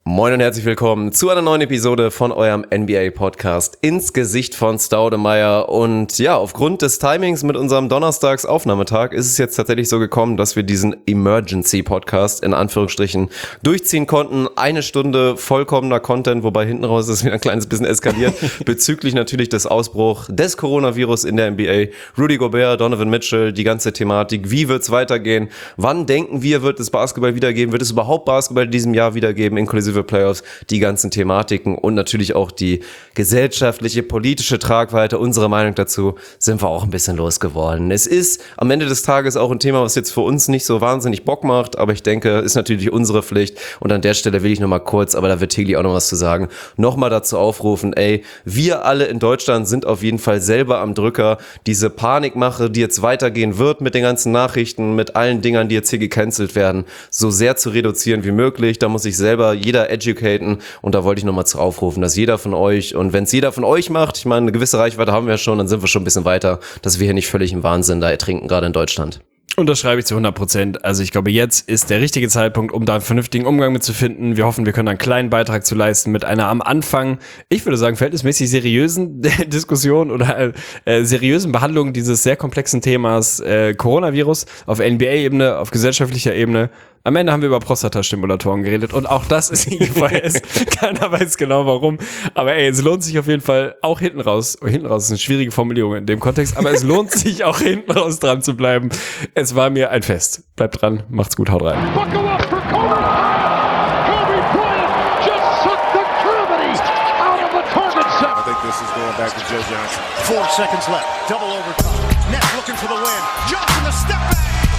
Moin und herzlich willkommen zu einer neuen Episode von eurem NBA-Podcast ins Gesicht von Staudemeyer. Und ja, aufgrund des Timings mit unserem Donnerstags-Aufnahmetag ist es jetzt tatsächlich so gekommen, dass wir diesen Emergency-Podcast in Anführungsstrichen durchziehen konnten. 1 Stunde vollkommener Content, wobei hinten raus ist es wieder ein kleines bisschen eskaliert, bezüglich natürlich des Ausbruchs des Coronavirus in der NBA. Rudy Gobert, Donovan Mitchell, die ganze Thematik. Wie wird es weitergehen? Wann denken wir, wird es Basketball wiedergeben? Wird es überhaupt Basketball in diesem Jahr wiedergeben, inklusive Playoffs, die ganzen Thematiken und natürlich auch die gesellschaftliche, politische Tragweite, unsere Meinung dazu, sind wir auch ein bisschen losgeworden. Es ist am Ende des Tages auch ein Thema, was jetzt für uns nicht so wahnsinnig Bock macht, aber ich denke, ist natürlich unsere Pflicht und an der Stelle will ich nochmal kurz, aber da wird Tegli auch noch was zu sagen, nochmal dazu aufrufen, wir alle in Deutschland sind auf jeden Fall selber am Drücker, diese Panikmache, die jetzt weitergehen wird mit den ganzen Nachrichten, mit allen Dingern, die jetzt hier gecancelt werden, so sehr zu reduzieren wie möglich. Da muss sich selber jeder educaten und da wollte ich nochmal zu aufrufen, dass jeder von euch, und wenn es jeder von euch macht, ich meine, eine gewisse Reichweite haben wir ja schon, dann sind wir schon ein bisschen weiter, dass wir hier nicht völlig im Wahnsinn da ertrinken, gerade in Deutschland. Und das schreibe ich zu 100%. Also ich glaube, jetzt ist der richtige Zeitpunkt, um da einen vernünftigen Umgang mit zu finden. Wir hoffen, wir können einen kleinen Beitrag zu leisten mit einer am Anfang, ich würde sagen, verhältnismäßig seriösen Diskussion oder seriösen Behandlung dieses sehr komplexen Themas Coronavirus auf NBA-Ebene, auf gesellschaftlicher Ebene. Am Ende haben wir über Prostata-Stimulatoren geredet und auch das ist IGVS. Keiner weiß genau warum. Aber es lohnt sich auf jeden Fall auch hinten raus ist eine schwierige Formulierung in dem Kontext, aber es lohnt sich auch hinten raus dran zu bleiben. Es war mir ein Fest. Bleibt dran, macht's gut, haut rein. Buckle up for Kobe Bryant. Kobe Bryant just took the gravity out of the target set. I think this is going back to Joe Johnson. 4 seconds left. Double overtime. Nets looking for the win. Johnson the step back.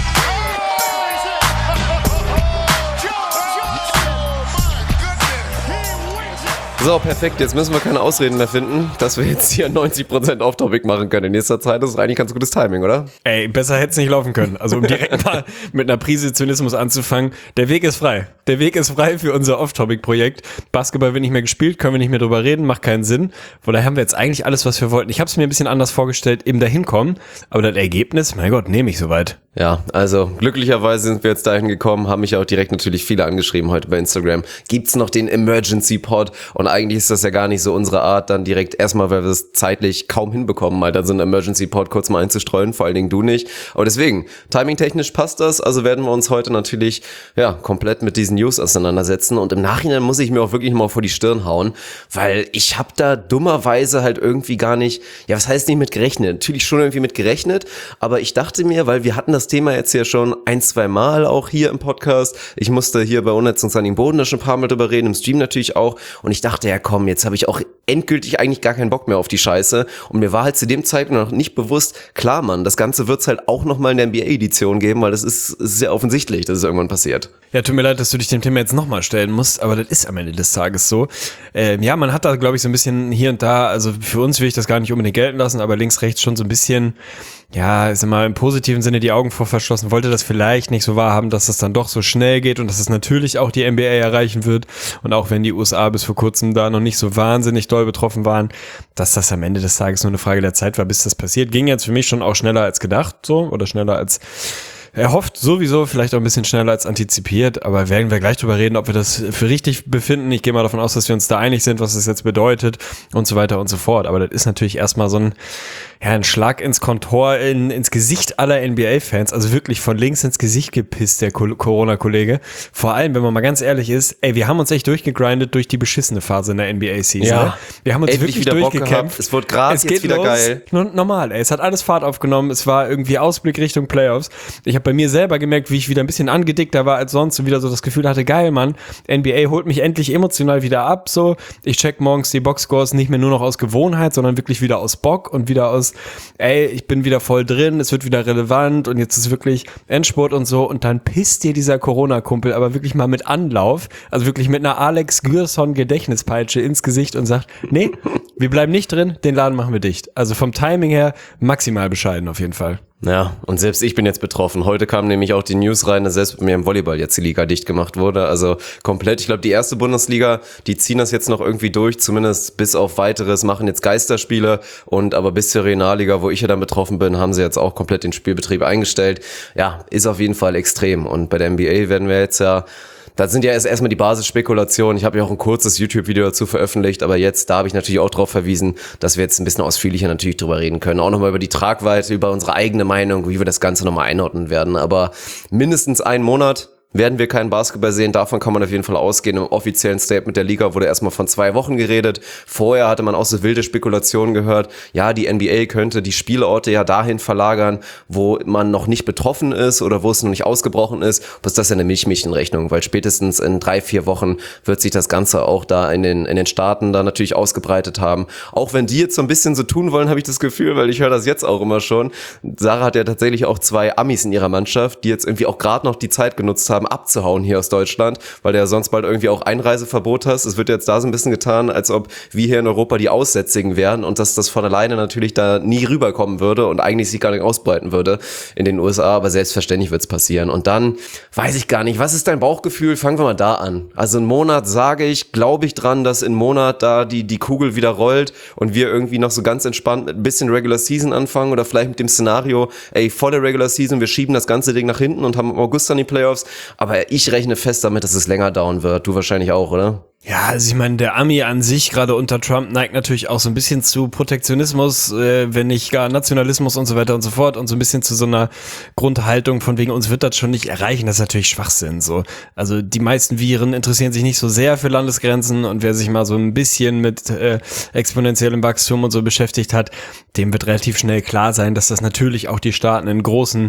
So, perfekt. Jetzt müssen wir keine Ausreden mehr finden, dass wir jetzt hier 90% Off-Topic machen können in nächster Zeit. Das ist eigentlich ganz gutes Timing, oder? Besser hätte es nicht laufen können. Also um direkt mal mit einer Prise Zynismus anzufangen. Der Weg ist frei. Der Weg ist frei für unser Off-Topic-Projekt. Basketball wird nicht mehr gespielt, können wir nicht mehr drüber reden, macht keinen Sinn. Von daher haben wir jetzt eigentlich alles, was wir wollten. Ich habe es mir ein bisschen anders vorgestellt, eben dahin kommen. Aber das Ergebnis, mein Gott, nehme ich soweit. Ja, also glücklicherweise sind wir jetzt dahin gekommen, haben mich auch direkt natürlich viele angeschrieben heute bei Instagram. Gibt's noch den Emergency Pod? Und eigentlich ist das ja gar nicht so unsere Art, dann direkt erstmal, weil wir es zeitlich kaum hinbekommen, mal dann so einen Emergency Pod kurz mal einzustreuen, vor allen Dingen du nicht. Aber deswegen, timingtechnisch passt das, also werden wir uns heute natürlich komplett mit diesen News auseinandersetzen und im Nachhinein muss ich mir auch wirklich mal vor die Stirn hauen, weil ich habe da dummerweise halt irgendwie gar nicht, was heißt nicht mit gerechnet? Natürlich schon irgendwie mit gerechnet, aber ich dachte mir, weil wir hatten das Thema jetzt ja schon 1-2 Mal auch hier im Podcast. Ich musste hier bei Unnütz an den Boden da schon ein paar Mal drüber reden, im Stream natürlich auch. Und ich dachte, ja komm, jetzt habe ich auch endgültig eigentlich gar keinen Bock mehr auf die Scheiße. Und mir war halt zu dem Zeitpunkt noch nicht bewusst, klar Mann, das Ganze wird es halt auch nochmal in der NBA-Edition geben, weil das ist sehr offensichtlich, dass es irgendwann passiert. Ja, tut mir leid, dass du dich dem Thema jetzt nochmal stellen musst, aber das ist am Ende des Tages so. Man hat da, glaube ich, so ein bisschen hier und da, also für uns will ich das gar nicht unbedingt gelten lassen, aber links, rechts schon so ein bisschen, ich sag mal, im positiven Sinne die Augen vor verschlossen, wollte das vielleicht nicht so wahrhaben, dass es dann doch so schnell geht und dass es natürlich auch die NBA erreichen wird und auch wenn die USA bis vor kurzem da noch nicht so wahnsinnig doll betroffen waren, dass das am Ende des Tages nur eine Frage der Zeit war, bis das passiert. Ging jetzt für mich schon auch schneller als gedacht, so, oder schneller als erhofft, sowieso, vielleicht auch ein bisschen schneller als antizipiert, aber werden wir gleich drüber reden, ob wir das für richtig befinden. Ich gehe mal davon aus, dass wir uns da einig sind, was das jetzt bedeutet und so weiter und so fort. Aber das ist natürlich erstmal so ein Schlag ins Kontor, ins Gesicht aller NBA-Fans, also wirklich von links ins Gesicht gepisst, der Corona-Kollege. Vor allem, wenn man mal ganz ehrlich ist, wir haben uns echt durchgegrindet durch die beschissene Phase in der NBA-Season. Ja, wir haben uns wirklich wieder durchgekämpft. Es wurde gerade jetzt wieder los. Geil. Normal, es hat alles Fahrt aufgenommen, es war irgendwie Ausblick Richtung Playoffs. Ich habe bei mir selber gemerkt, wie ich wieder ein bisschen angedickter war als sonst und wieder so das Gefühl hatte, geil, Mann, NBA holt mich endlich emotional wieder ab, so. Ich check morgens die Boxscores nicht mehr nur noch aus Gewohnheit, sondern wirklich wieder aus Bock und wieder aus ich bin wieder voll drin, es wird wieder relevant und jetzt ist wirklich Endspurt und so und dann pisst dir dieser Corona-Kumpel aber wirklich mal mit Anlauf, also wirklich mit einer Alex Gürson Gedächtnispeitsche ins Gesicht und sagt, nee, wir bleiben nicht drin, den Laden machen wir dicht. Also vom Timing her maximal bescheiden auf jeden Fall. Ja, und selbst ich bin jetzt betroffen. Heute kam nämlich auch die News rein, dass selbst bei mir im Volleyball jetzt die Liga dicht gemacht wurde. Also komplett, ich glaube, die erste Bundesliga, die ziehen das jetzt noch irgendwie durch, zumindest bis auf weiteres, machen jetzt Geisterspiele. Und aber bis zur Regionalliga, wo ich ja dann betroffen bin, haben sie jetzt auch komplett den Spielbetrieb eingestellt. Ja, ist auf jeden Fall extrem. Und bei der NBA werden wir jetzt ja Das sind ja erstmal die Basisspekulationen. Ich habe ja auch ein kurzes YouTube-Video dazu veröffentlicht, aber jetzt, da habe ich natürlich auch darauf verwiesen, dass wir jetzt ein bisschen ausführlicher natürlich drüber reden können. Auch nochmal über die Tragweite, über unsere eigene Meinung, wie wir das Ganze nochmal einordnen werden. Aber mindestens einen Monat werden wir keinen Basketball sehen. Davon kann man auf jeden Fall ausgehen. Im offiziellen Statement der Liga wurde erstmal von 2 Wochen geredet. Vorher hatte man auch so wilde Spekulationen gehört. Ja, die NBA könnte die Spielorte ja dahin verlagern, wo man noch nicht betroffen ist oder wo es noch nicht ausgebrochen ist. Was ist das ja eine Milchmädchenrechnung? Weil spätestens in 3-4 Wochen wird sich das Ganze auch da in den Staaten da natürlich ausgebreitet haben. Auch wenn die jetzt so ein bisschen so tun wollen, habe ich das Gefühl, weil ich höre das jetzt auch immer schon. Sarah hat ja tatsächlich auch 2 Amis in ihrer Mannschaft, die jetzt irgendwie auch gerade noch die Zeit genutzt haben, abzuhauen hier aus Deutschland, weil du ja sonst bald irgendwie auch Einreiseverbot hast. Es wird jetzt da so ein bisschen getan, als ob wir hier in Europa die Aussätzigen wären und dass das von alleine natürlich da nie rüberkommen würde und eigentlich sich gar nicht ausbreiten würde in den USA, aber selbstverständlich wird es passieren. Und dann weiß ich gar nicht, was ist dein Bauchgefühl? Fangen wir mal da an. Also einen Monat glaube ich dran, dass in einem Monat da die Kugel wieder rollt und wir irgendwie noch so ganz entspannt mit ein bisschen Regular Season anfangen oder vielleicht mit dem Szenario, volle Regular Season, wir schieben das ganze Ding nach hinten und haben im August dann die Playoffs. Aber ich rechne fest damit, dass es länger dauern wird. Du wahrscheinlich auch, oder? Ja, also ich meine, der Ami an sich, gerade unter Trump, neigt natürlich auch so ein bisschen zu Protektionismus, wenn nicht gar Nationalismus und so weiter und so fort und so ein bisschen zu so einer Grundhaltung von wegen, uns wird das schon nicht erreichen. Das ist natürlich Schwachsinn, so. Also die meisten Viren interessieren sich nicht so sehr für Landesgrenzen und wer sich mal so ein bisschen mit exponentiellem Wachstum und so beschäftigt hat, dem wird relativ schnell klar sein, dass das natürlich auch die Staaten in großem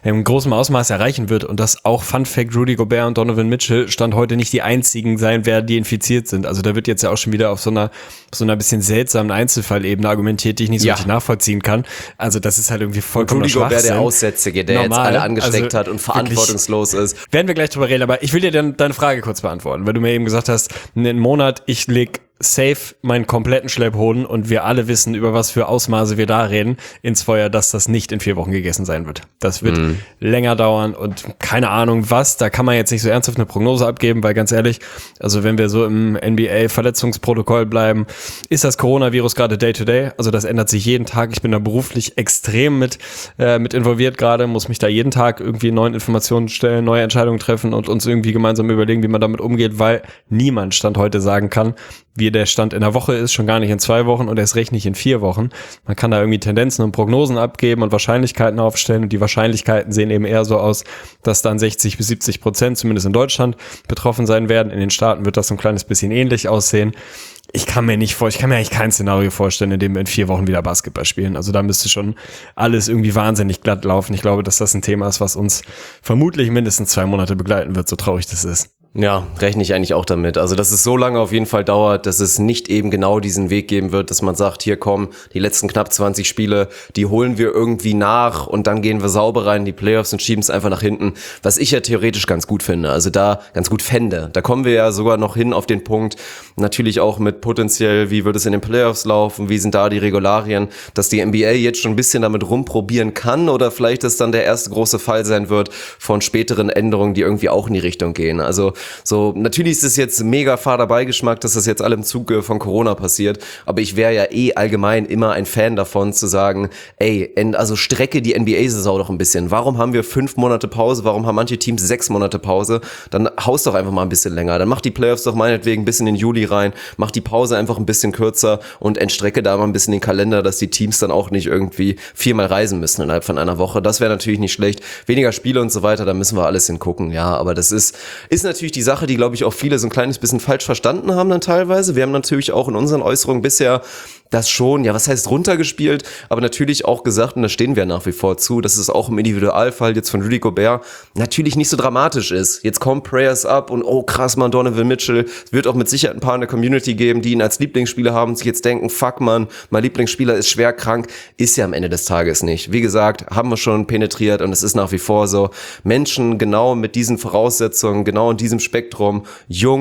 Ausmaß erreichen wird und dass auch, Fun Fact, Rudy Gobert und Donovan Mitchell Stand heute nicht die einzigen sein werden, die infiziert sind. Also da wird jetzt ja auch schon wieder auf so einer bisschen seltsamen Einzelfallebene argumentiert, die ich nicht so richtig nachvollziehen kann. Also das ist halt irgendwie vollkommen Schwachsinn. Rudy Gobert, der Aussätzige, der jetzt alle angesteckt hat und verantwortungslos ist. Werden wir gleich drüber reden, aber ich will dir dann deine Frage kurz beantworten, weil du mir eben gesagt hast, einen Monat, ich leg safe meinen kompletten Schlepphoden und wir alle wissen, über was für Ausmaße wir da reden, ins Feuer, dass das nicht in 4 Wochen gegessen sein wird. Das wird länger dauern und keine Ahnung was, da kann man jetzt nicht so ernsthaft eine Prognose abgeben, weil ganz ehrlich, also wenn wir so im NBA-Verletzungsprotokoll bleiben, ist das Coronavirus gerade Day-to-Day, also das ändert sich jeden Tag. Ich bin da beruflich extrem mit involviert gerade, muss mich da jeden Tag irgendwie neuen Informationen stellen, neue Entscheidungen treffen und uns irgendwie gemeinsam überlegen, wie man damit umgeht, weil niemand Stand heute sagen kann, wie der Stand in der Woche ist, schon gar nicht in 2 Wochen und erst recht nicht in 4 Wochen. Man kann da irgendwie Tendenzen und Prognosen abgeben und Wahrscheinlichkeiten aufstellen und die Wahrscheinlichkeiten sehen eben eher so aus, dass dann 60-70%, zumindest in Deutschland, betroffen sein werden. In den Staaten wird das so ein kleines bisschen ähnlich aussehen. Ich kann mir eigentlich kein Szenario vorstellen, in dem wir in 4 Wochen wieder Basketball spielen. Also da müsste schon alles irgendwie wahnsinnig glatt laufen. Ich glaube, dass das ein Thema ist, was uns vermutlich mindestens 2 Monate begleiten wird, so traurig das ist. Ja, rechne ich eigentlich auch damit. Also, dass es so lange auf jeden Fall dauert, dass es nicht eben genau diesen Weg geben wird, dass man sagt, hier kommen die letzten knapp 20 Spiele, die holen wir irgendwie nach und dann gehen wir sauber rein in die Playoffs und schieben es einfach nach hinten, was ich ja theoretisch ganz gut finde. Also da ganz gut fände. Da kommen wir ja sogar noch hin auf den Punkt, natürlich auch mit potenziell, wie wird es in den Playoffs laufen, wie sind da die Regularien, dass die NBA jetzt schon ein bisschen damit rumprobieren kann oder vielleicht das dann der erste große Fall sein wird von späteren Änderungen, die irgendwie auch in die Richtung gehen. Also so, natürlich ist es jetzt mega fader Beigeschmack, dass das jetzt alle im Zuge von Corona passiert, aber ich wäre ja allgemein immer ein Fan davon zu sagen, also strecke die NBA-Saison doch ein bisschen. Warum haben wir 5 Monate Pause? Warum haben manche Teams 6 Monate Pause? Dann haust doch einfach mal ein bisschen länger. Dann mach die Playoffs doch meinetwegen ein bisschen in den Juli rein, mach die Pause einfach ein bisschen kürzer und entstrecke da mal ein bisschen den Kalender, dass die Teams dann auch nicht irgendwie 4-mal reisen müssen innerhalb von einer Woche. Das wäre natürlich nicht schlecht. Weniger Spiele und so weiter, da müssen wir alles hingucken. Ja, aber das ist natürlich die Sache, die, glaube ich, auch viele so ein kleines bisschen falsch verstanden haben dann teilweise. Wir haben natürlich auch in unseren Äußerungen bisher das schon, ja, was heißt runtergespielt, aber natürlich auch gesagt, und da stehen wir nach wie vor zu, dass es auch im Individualfall jetzt von Rudy Gobert natürlich nicht so dramatisch ist. Jetzt kommen Prayers up und oh krass, man, Donovan Mitchell, es wird auch mit Sicherheit ein paar in der Community geben, die ihn als Lieblingsspieler haben und sich jetzt denken, fuck man, mein Lieblingsspieler ist schwer krank, ist ja am Ende des Tages nicht. Wie gesagt, haben wir schon penetriert und es ist nach wie vor so, Menschen genau mit diesen Voraussetzungen, genau in diesem Spektrum, jung,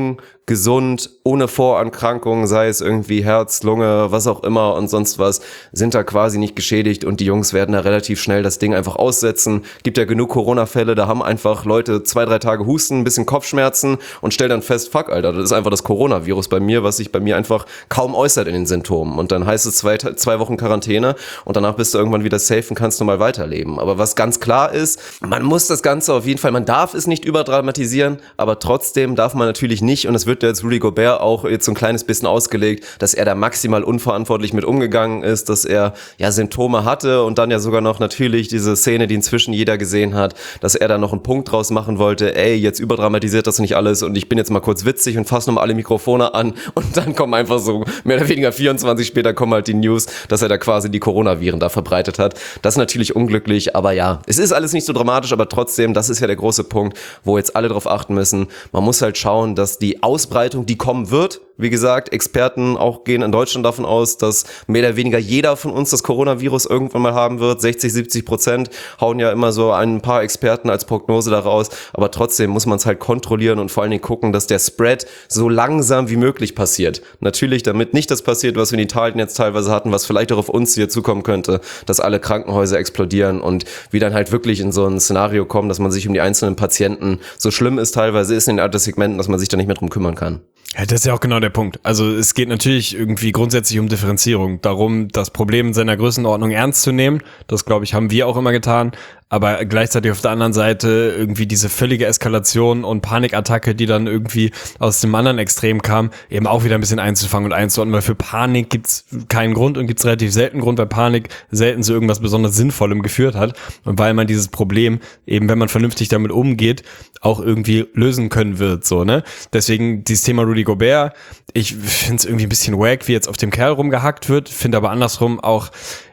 gesund, ohne Vorerkrankungen, sei es irgendwie Herz, Lunge, was auch immer und sonst was, sind da quasi nicht geschädigt und die Jungs werden da relativ schnell das Ding einfach aussetzen. Gibt ja genug Corona-Fälle, da haben einfach Leute 2-3 Tage Husten, ein bisschen Kopfschmerzen und stellen dann fest, fuck, Alter, das ist einfach das Coronavirus bei mir, was sich bei mir einfach kaum äußert in den Symptomen. Und dann heißt es 2 Wochen Quarantäne und danach bist du irgendwann wieder safe und kannst normal weiterleben. Aber was ganz klar ist, man muss das Ganze auf jeden Fall, man darf es nicht überdramatisieren, aber trotzdem darf man natürlich nicht, und es wird jetzt Rudy Gobert auch jetzt so ein kleines bisschen ausgelegt, dass er da maximal unverantwortlich mit umgegangen ist, dass er ja Symptome hatte und dann ja sogar noch natürlich diese Szene, die inzwischen jeder gesehen hat, dass er da noch einen Punkt draus machen wollte, ey, jetzt überdramatisiert das nicht alles und ich bin jetzt mal kurz witzig und fasse nochmal alle Mikrofone an und dann kommen einfach so mehr oder weniger 24 später kommen halt die News, dass er da quasi die Coronaviren da verbreitet hat. Das ist natürlich unglücklich, aber ja, es ist alles nicht so dramatisch, aber trotzdem, das ist ja der große Punkt, wo jetzt alle drauf achten müssen. Man muss halt schauen, dass die Ausbreitung, die kommen wird, wie gesagt, Experten auch gehen in Deutschland davon aus, dass mehr oder weniger jeder von uns das Coronavirus irgendwann mal haben wird. 60-70% hauen ja immer so ein paar Experten als Prognose daraus. Aber trotzdem muss man es halt kontrollieren und vor allen Dingen gucken, dass der Spread so langsam wie möglich passiert. Natürlich, damit nicht das passiert, was wir in Italien jetzt teilweise hatten, was vielleicht auch auf uns hier zukommen könnte, dass alle Krankenhäuser explodieren und wir dann halt wirklich in so ein Szenario kommen, dass man sich um die einzelnen Patienten, so schlimm es teilweise ist in den Alterssegmenten, dass man sich da nicht mehr drum kümmern kann. Ja, das ist ja auch genau der Punkt. Also es geht natürlich irgendwie grundsätzlich um Differenzierung, darum, das Problem in seiner Größenordnung ernst zu nehmen. Das, glaube ich, haben wir auch immer getan. Aber gleichzeitig auf der anderen Seite irgendwie diese völlige Eskalation und Panikattacke, die dann irgendwie aus dem anderen Extrem kam, eben auch wieder ein bisschen einzufangen und einzuordnen, weil für Panik gibt's keinen Grund und gibt's relativ selten Grund, weil Panik selten zu irgendwas besonders Sinnvollem geführt hat und weil man dieses Problem eben, wenn man vernünftig damit umgeht, auch irgendwie lösen können wird, so, ne? Deswegen dieses Thema Rudy Gobert, ich finde es irgendwie ein bisschen wack, wie jetzt auf dem Kerl rumgehackt wird, finde aber andersrum auch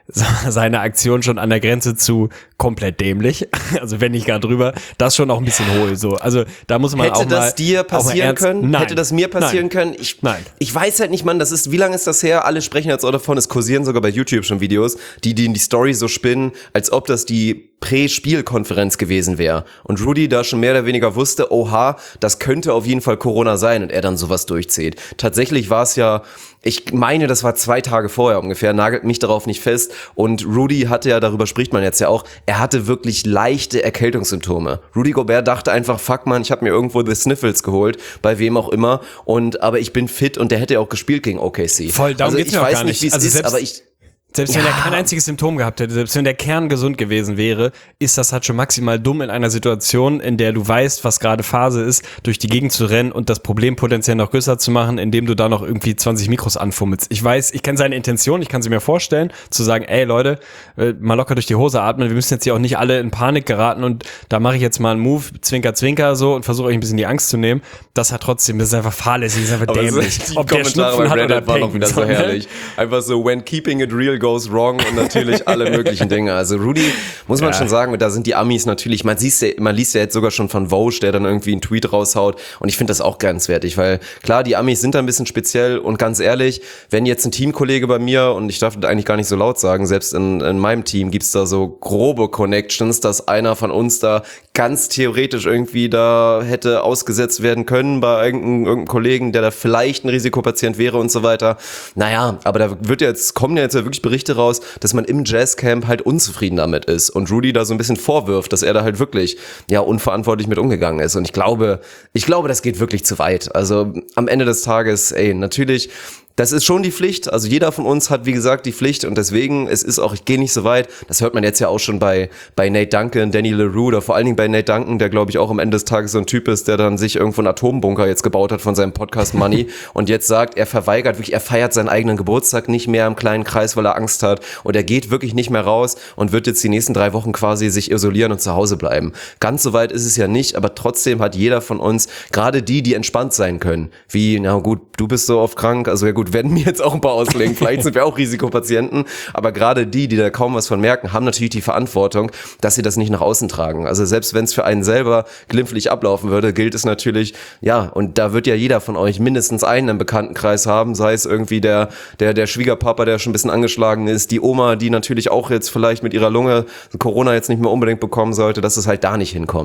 seine Aktion schon an der Grenze zu komplett dämlich, also wenn nicht gar drüber, das schon auch ein bisschen hohl, so, also da muss man hätte auch mal... Hätte das dir passieren können? Nein. Hätte das mir passieren können? Ich weiß halt nicht, Mann, das ist, wie lange ist das her? Alle sprechen jetzt auch davon, es kursieren sogar bei YouTube schon Videos, die in die Story so spinnen, als ob das die Prä-Spielkonferenz gewesen wäre. Und Rudy da schon mehr oder weniger wusste, oha, das könnte auf jeden Fall Corona sein und er dann sowas durchzieht. Tatsächlich war es ja, ich meine, das war 2 Tage vorher ungefähr, nagelt mich darauf nicht fest. Und Rudy hatte ja, darüber spricht man jetzt ja auch, er hatte wirklich leichte Erkältungssymptome. Rudy Gobert dachte einfach, fuck man, ich habe mir irgendwo The Sniffles geholt, bei wem auch immer. Aber ich bin fit und der hätte ja auch gespielt gegen OKC. Voll, darum geht's mir auch gar nicht. Ich weiß nicht, wie es ist, aber selbst wenn er kein einziges Symptom gehabt hätte, selbst wenn der Kern gesund gewesen wäre, ist das halt schon maximal dumm in einer Situation, in der du weißt, was gerade Phase ist, durch die Gegend zu rennen und das Problem potenziell noch größer zu machen, indem du da noch irgendwie 20 Mikros anfummelst. Ich weiß, ich kenne seine Intention, ich kann sie mir vorstellen, zu sagen, ey Leute, mal locker durch die Hose atmen, wir müssen jetzt hier auch nicht alle in Panik geraten und da mache ich jetzt mal einen Move, Zwinker, Zwinker so und versuche euch ein bisschen die Angst zu nehmen. Das hat trotzdem, das ist einfach fahrlässig, das ist einfach dämlich. Die ob der Schnupfen hat oder war noch wieder so herrlich. Einfach so, when keeping it real goes wrong und natürlich alle möglichen Dinge. Also Rudy, muss man schon sagen, da sind die Amis natürlich, man liest ja jetzt sogar schon von Woj, der dann irgendwie einen Tweet raushaut und ich finde das auch grenzwertig, weil klar, die Amis sind da ein bisschen speziell und ganz ehrlich, wenn jetzt ein Teamkollege bei mir, und ich darf das eigentlich gar nicht so laut sagen, selbst in meinem Team gibt's da so grobe Connections, dass einer von uns da ganz theoretisch irgendwie da hätte ausgesetzt werden können bei irgendeinem Kollegen, der da vielleicht ein Risikopatient wäre und so weiter. Naja, aber da kommen ja jetzt wirklich Berichte raus, dass man im Jazzcamp halt unzufrieden damit ist und Rudy da so ein bisschen vorwirft, dass er da halt wirklich unverantwortlich mit umgegangen ist. Und ich glaube, das geht wirklich zu weit. Also am Ende des Tages, natürlich, das ist schon die Pflicht, also jeder von uns hat, wie gesagt, die Pflicht und deswegen, es ist auch, ich gehe nicht so weit, das hört man jetzt ja auch schon bei Nate Duncan, Danny Leroux oder vor allen Dingen bei Nate Duncan, der glaube ich auch am Ende des Tages so ein Typ ist, der dann sich irgendwo einen Atombunker jetzt gebaut hat von seinem Podcast Money und jetzt sagt, er feiert seinen eigenen Geburtstag nicht mehr im kleinen Kreis, weil er Angst hat und er geht wirklich nicht mehr raus und wird jetzt die nächsten 3 Wochen quasi sich isolieren und zu Hause bleiben. Ganz so weit ist es ja nicht, aber trotzdem hat jeder von uns, gerade die entspannt sein können, wie, na gut, du bist so oft krank, also ja gut, werden mir jetzt auch ein paar auslegen, vielleicht sind wir auch Risikopatienten, aber gerade die da kaum was von merken, haben natürlich die Verantwortung, dass sie das nicht nach außen tragen. Also selbst wenn es für einen selber glimpflich ablaufen würde, gilt es natürlich, und da wird ja jeder von euch mindestens einen im Bekanntenkreis haben, sei es irgendwie der Schwiegerpapa, der schon ein bisschen angeschlagen ist, die Oma, die natürlich auch jetzt vielleicht mit ihrer Lunge Corona jetzt nicht mehr unbedingt bekommen sollte, dass es halt da nicht hinkommt.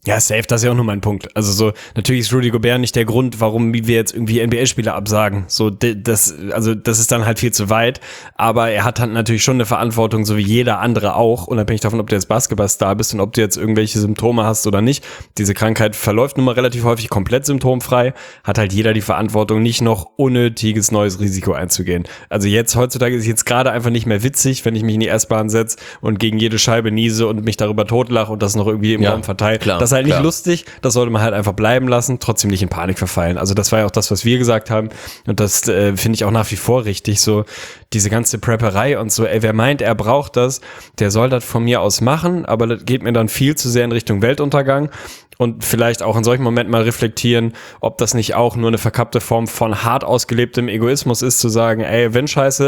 Ja, safe, das ist ja auch nur mein Punkt. Also so, natürlich ist Rudy Gobert nicht der Grund, warum wir jetzt irgendwie NBA-Spieler absagen. So, das ist dann halt viel zu weit. Aber er hat halt natürlich schon eine Verantwortung, so wie jeder andere auch, unabhängig davon, ob du jetzt Basketballstar bist und ob du jetzt irgendwelche Symptome hast oder nicht. Diese Krankheit verläuft nun mal relativ häufig komplett symptomfrei. Hat halt jeder die Verantwortung, nicht noch unnötiges neues Risiko einzugehen. Also jetzt, heutzutage ist es jetzt gerade einfach nicht mehr witzig, wenn ich mich in die S-Bahn setze und gegen jede Scheibe niese und mich darüber totlache und das noch irgendwie im Raum verteilt. Klar. Das ist halt nicht lustig, das sollte man halt einfach bleiben lassen, trotzdem nicht in Panik verfallen. Also das war ja auch das, was wir gesagt haben und das finde ich auch nach wie vor richtig, so diese ganze Prepperei und so, wer meint, er braucht das, der soll das von mir aus machen, aber das geht mir dann viel zu sehr in Richtung Weltuntergang und vielleicht auch in solchen Momenten mal reflektieren, ob das nicht auch nur eine verkappte Form von hart ausgelebtem Egoismus ist, zu sagen, wenn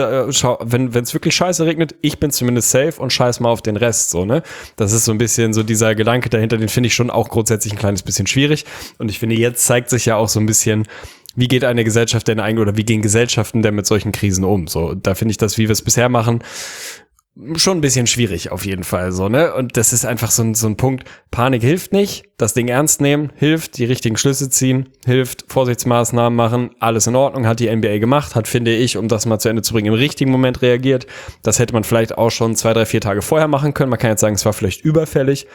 es wirklich scheiße regnet, ich bin zumindest safe und scheiß mal auf den Rest, so, ne? Das ist so ein bisschen so dieser Gedanke dahinter, den finde ich schon auch grundsätzlich ein kleines bisschen schwierig und ich finde, jetzt zeigt sich ja auch so ein bisschen, wie geht eine Gesellschaft denn eigentlich oder wie gehen Gesellschaften denn mit solchen Krisen um? So, da finde ich das, wie wir es bisher machen, schon ein bisschen schwierig auf jeden Fall, so, ne? Und das ist einfach so ein Punkt, Panik hilft nicht, das Ding ernst nehmen hilft, die richtigen Schlüsse ziehen hilft, Vorsichtsmaßnahmen machen, alles in Ordnung, hat die NBA gemacht, hat, finde ich, um das mal zu Ende zu bringen, im richtigen Moment reagiert. Das hätte man vielleicht auch schon 2, 3, 4 Tage vorher machen können. Man kann jetzt sagen, es war vielleicht überfällig.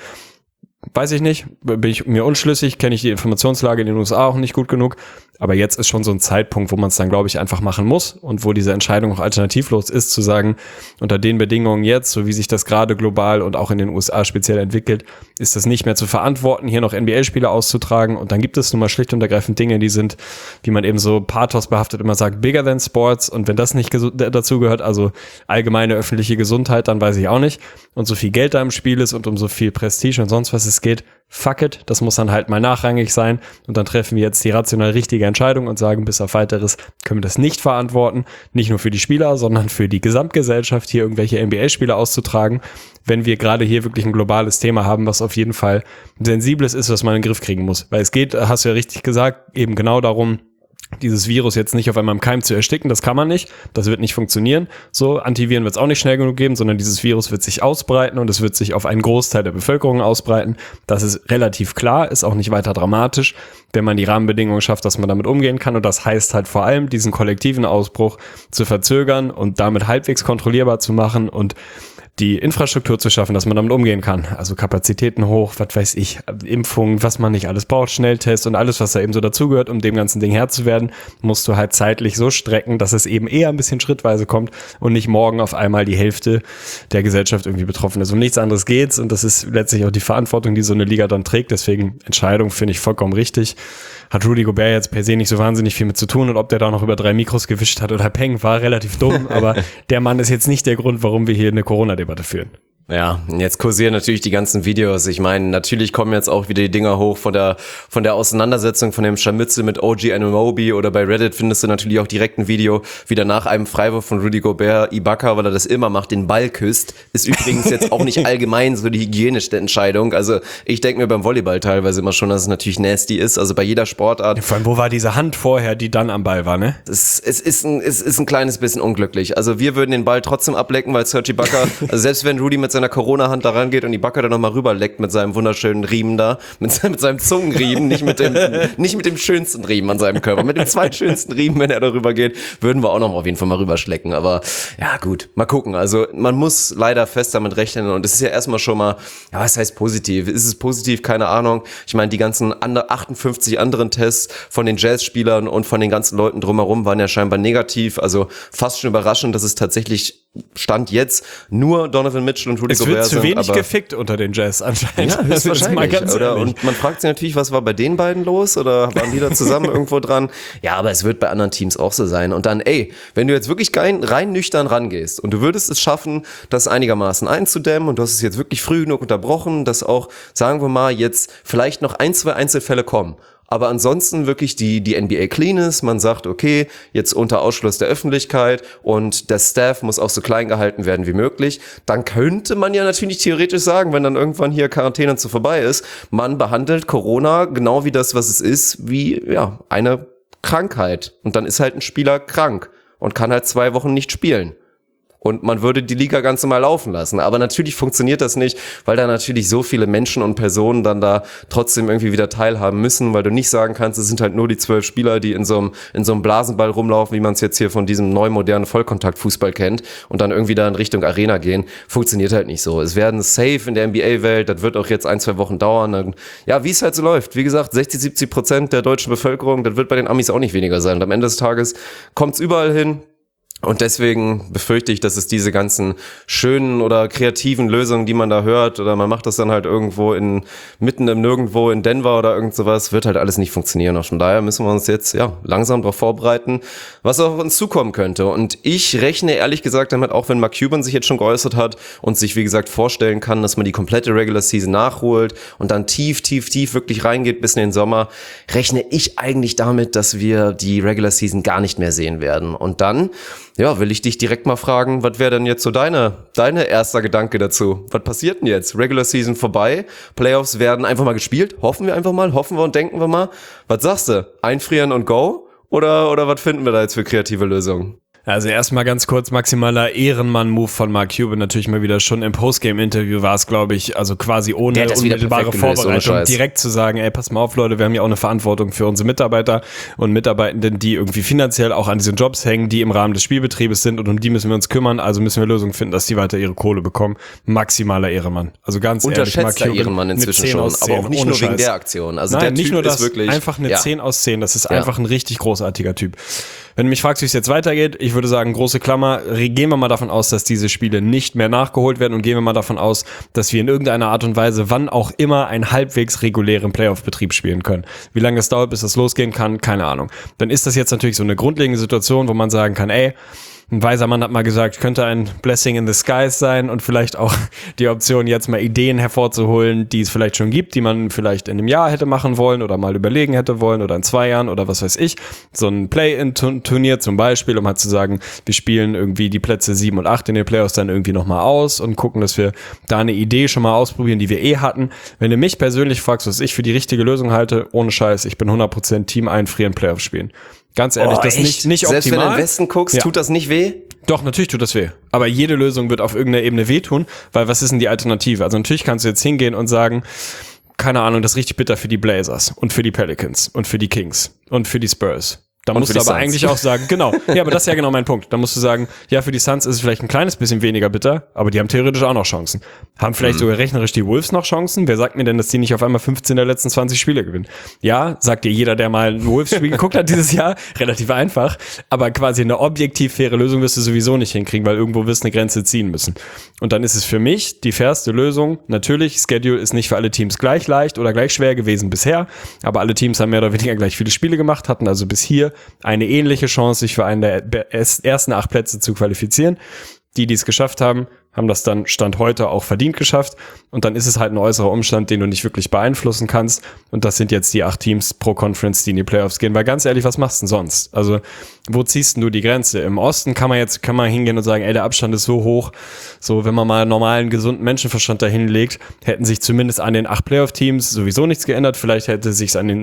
Weiß ich nicht, bin ich mir unschlüssig, kenne ich die Informationslage in den USA auch nicht gut genug, aber jetzt ist schon so ein Zeitpunkt, wo man es dann, glaube ich, einfach machen muss und wo diese Entscheidung auch alternativlos ist, zu sagen, unter den Bedingungen jetzt, so wie sich das gerade global und auch in den USA speziell entwickelt, ist das nicht mehr zu verantworten, hier noch NBA-Spiele auszutragen und dann gibt es nun mal schlicht und ergreifend Dinge, die sind, wie man eben so pathosbehaftet immer sagt, bigger than sports und wenn das nicht dazu gehört, also allgemeine öffentliche Gesundheit, dann weiß ich auch nicht und so viel Geld da im Spiel ist und um so viel Prestige und sonst was es geht, fuck it, das muss dann halt mal nachrangig sein und dann treffen wir jetzt die rational richtige Entscheidung und sagen, bis auf Weiteres können wir das nicht verantworten, nicht nur für die Spieler, sondern für die Gesamtgesellschaft, hier irgendwelche NBA-Spiele auszutragen, wenn wir gerade hier wirklich ein globales Thema haben, was auf jeden Fall ein sensibles ist, was man in den Griff kriegen muss. Weil es geht, hast du ja richtig gesagt, eben genau darum, dieses Virus jetzt nicht auf einmal im Keim zu ersticken, das kann man nicht, das wird nicht funktionieren. So, Antiviren wird es auch nicht schnell genug geben, sondern dieses Virus wird sich ausbreiten und es wird sich auf einen Großteil der Bevölkerung ausbreiten. Das ist relativ klar, ist auch nicht weiter dramatisch, wenn man die Rahmenbedingungen schafft, dass man damit umgehen kann. Und das heißt halt vor allem, diesen kollektiven Ausbruch zu verzögern und damit halbwegs kontrollierbar zu machen und die Infrastruktur zu schaffen, dass man damit umgehen kann. Also Kapazitäten hoch, was weiß ich, Impfungen, was man nicht alles braucht, Schnelltests und alles, was da eben so dazugehört, um dem ganzen Ding Herr zu werden, musst du halt zeitlich so strecken, dass es eben eher ein bisschen schrittweise kommt und nicht morgen auf einmal die Hälfte der Gesellschaft irgendwie betroffen ist. Um nichts anderes geht's und das ist letztlich auch die Verantwortung, die so eine Liga dann trägt. Deswegen Entscheidung finde ich vollkommen richtig. Hat Rudy Gobert jetzt per se nicht so wahnsinnig viel mit zu tun und ob der da noch über 3 Mikros gewischt hat oder Peng, war relativ dumm, aber der Mann ist jetzt nicht der Grund, warum wir hier eine Corona-Debatte führen. Ja, jetzt kursieren natürlich die ganzen Videos. Ich meine, natürlich kommen jetzt auch wieder die Dinger hoch von der Auseinandersetzung von dem Scharmützel mit OG Anunoby oder bei Reddit findest du natürlich auch direkt ein Video, wieder nach einem Freiwurf von Rudy Gobert, Ibaka, weil er das immer macht, den Ball küsst. Ist übrigens jetzt auch nicht allgemein so die hygienischste Entscheidung. Also ich denke mir beim Volleyball teilweise immer schon, dass es natürlich nasty ist. Also bei jeder Sportart. Ja, vor allem, wo war diese Hand vorher, die dann am Ball war, ne? Es ist ein kleines bisschen unglücklich. Also wir würden den Ball trotzdem ablecken, weil Serge Ibaka, also selbst wenn Rudy mit seiner Corona-Hand da rangeht und Ibaka dann nochmal rüberleckt mit seinem wunderschönen Riemen da, mit seinem Zungenriemen, nicht mit dem schönsten Riemen an seinem Körper, mit dem zweitschönsten Riemen, wenn er darüber geht, würden wir auch noch auf jeden Fall mal rüberschlecken. Aber ja gut, mal gucken. Also man muss leider fest damit rechnen und es ist ja erstmal schon mal, ja, was heißt positiv? Ist es positiv? Keine Ahnung. Ich meine, die ganzen 58 anderen Tests von den Jazz-Spielern und von den ganzen Leuten drumherum waren ja scheinbar negativ. Also fast schon überraschend, dass es tatsächlich Stand jetzt nur Donovan Mitchell und Rudy Gobert sind. Es wird zu wenig gefickt unter den Jazz anscheinend. Ja, höchstwahrscheinlich. Und man fragt sich natürlich, was war bei den beiden los? Oder waren die da zusammen irgendwo dran? Ja, aber es wird bei anderen Teams auch so sein. Und dann, wenn du jetzt wirklich rein nüchtern rangehst und du würdest es schaffen, das einigermaßen einzudämmen und du hast es jetzt wirklich früh genug unterbrochen, dass auch, sagen wir mal, jetzt vielleicht noch 1, 2 Einzelfälle kommen. Aber ansonsten wirklich die NBA clean ist. Man sagt, okay, jetzt unter Ausschluss der Öffentlichkeit und der Staff muss auch so klein gehalten werden wie möglich. Dann könnte man ja natürlich theoretisch sagen, wenn dann irgendwann hier Quarantäne zu vorbei ist, man behandelt Corona genau wie das, was es ist, wie ja eine Krankheit. Und dann ist halt ein Spieler krank und kann halt 2 Wochen nicht spielen. und man würde die Liga ganz normal laufen lassen. Aber natürlich funktioniert das nicht, weil da natürlich so viele Menschen und Personen dann da trotzdem irgendwie wieder teilhaben müssen, weil du nicht sagen kannst, es sind halt nur die 12 Spieler, die in so einem Blasenball rumlaufen, wie man es jetzt hier von diesem neu modernen Vollkontaktfußball kennt und dann irgendwie da in Richtung Arena gehen. Funktioniert halt nicht so. Es werden safe in der NBA-Welt, das wird auch jetzt 1-2 Wochen dauern. Dann, ja, wie es halt so läuft. Wie gesagt, 60-70% der deutschen Bevölkerung, das wird bei den Amis auch nicht weniger sein. Und am Ende des Tages kommt es überall hin. Und deswegen befürchte ich, dass es diese ganzen schönen oder kreativen Lösungen, die man da hört, oder man macht das dann halt irgendwo mitten im Nirgendwo in Denver oder irgend sowas, wird halt alles nicht funktionieren. Und von daher müssen wir uns jetzt langsam darauf vorbereiten, was auf uns zukommen könnte. Und ich rechne ehrlich gesagt damit, auch wenn Mark Cuban sich jetzt schon geäußert hat und sich wie gesagt vorstellen kann, dass man die komplette Regular Season nachholt und dann tief wirklich reingeht bis in den Sommer, rechne ich eigentlich damit, dass wir die Regular Season gar nicht mehr sehen werden. Und dann will ich dich direkt mal fragen, was wäre denn jetzt so deine erster Gedanke dazu? Was passiert denn jetzt? Regular Season vorbei, Playoffs werden einfach mal gespielt, hoffen wir und denken wir mal. Was sagst du? Einfrieren und go? Oder was finden wir da jetzt für kreative Lösungen? Also erstmal ganz kurz, maximaler Ehrenmann-Move von Mark Cuban, natürlich mal wieder schon im Postgame-Interview war es, glaube ich, also quasi ohne unmittelbare Vorbereitung direkt zu sagen, ey, pass mal auf, Leute, wir haben ja auch eine Verantwortung für unsere Mitarbeiter und Mitarbeitenden, die irgendwie finanziell auch an diesen Jobs hängen, die im Rahmen des Spielbetriebes sind und um die müssen wir uns kümmern, also müssen wir Lösungen finden, dass die weiter ihre Kohle bekommen. Maximaler Ehrenmann. Also ganz ehrlich, Mark Cuban, Ehrenmann inzwischen schon, aber auch nicht nur wegen der Aktion. Also nein, der nicht Typ nur das, ist wirklich einfach eine 10 aus 10, das ist einfach ein richtig großartiger Typ. Wenn du mich fragst, wie es jetzt weitergeht, ich würde sagen, große Klammer, gehen wir mal davon aus, dass diese Spiele nicht mehr nachgeholt werden und gehen wir mal davon aus, dass wir in irgendeiner Art und Weise, wann auch immer, einen halbwegs regulären Playoff-Betrieb spielen können. Wie lange es dauert, bis das losgehen kann, keine Ahnung. Dann ist das jetzt natürlich so eine grundlegende Situation, wo man sagen kann, ey, ein weiser Mann hat mal gesagt, könnte ein Blessing in the skies sein und vielleicht auch die Option, jetzt mal Ideen hervorzuholen, die es vielleicht schon gibt, die man vielleicht in einem Jahr hätte machen wollen oder mal überlegen hätte wollen oder in 2 Jahren oder was weiß ich. So ein Play-in-Turnier zum Beispiel, um halt zu sagen, wir spielen irgendwie die Plätze 7 und 8 in den Playoffs dann irgendwie nochmal aus und gucken, dass wir da eine Idee schon mal ausprobieren, die wir hatten. Wenn du mich persönlich fragst, was ich für die richtige Lösung halte, ohne Scheiß, ich bin 100% Team einfrieren, Playoffs spielen. Ganz ehrlich, das ist nicht optimal. Selbst wenn du in den Westen guckst, tut das nicht weh? Doch, natürlich tut das weh. Aber jede Lösung wird auf irgendeiner Ebene wehtun, weil was ist denn die Alternative? Also natürlich kannst du jetzt hingehen und sagen, keine Ahnung, das ist richtig bitter für die Blazers und für die Pelicans und für die Kings und für die Spurs. Da musst du aber eigentlich auch sagen, genau, ja, aber das ist ja genau mein Punkt. Da musst du sagen, ja, für die Suns ist es vielleicht ein kleines bisschen weniger bitter, aber die haben theoretisch auch noch Chancen. Haben vielleicht sogar rechnerisch die Wolves noch Chancen? Wer sagt mir denn, dass die nicht auf einmal 15 der letzten 20 Spiele gewinnen? Ja, sagt dir jeder, der mal ein Wolves-Spiel geguckt hat dieses Jahr, relativ einfach, aber quasi eine objektiv faire Lösung wirst du sowieso nicht hinkriegen, weil irgendwo wirst du eine Grenze ziehen müssen. Und dann ist es für mich die fairste Lösung. Natürlich, Schedule ist nicht für alle Teams gleich leicht oder gleich schwer gewesen bisher, aber alle Teams haben mehr oder weniger gleich viele Spiele gemacht, hatten also bis hier eine ähnliche Chance, sich für einen der ersten 8 Plätze zu qualifizieren. Die es geschafft haben, haben das dann Stand heute auch verdient geschafft. Und dann ist es halt ein äußerer Umstand, den du nicht wirklich beeinflussen kannst. Und das sind jetzt die 8 Teams pro Conference, die in die Playoffs gehen. Weil ganz ehrlich, was machst du denn sonst? Also, wo ziehst denn du die Grenze? Im Osten kann man hingehen und sagen, ey, der Abstand ist so hoch. So, wenn man mal einen normalen, gesunden Menschenverstand dahin legt, hätten sich zumindest an den 8 Playoff-Teams sowieso nichts geändert. Vielleicht hätte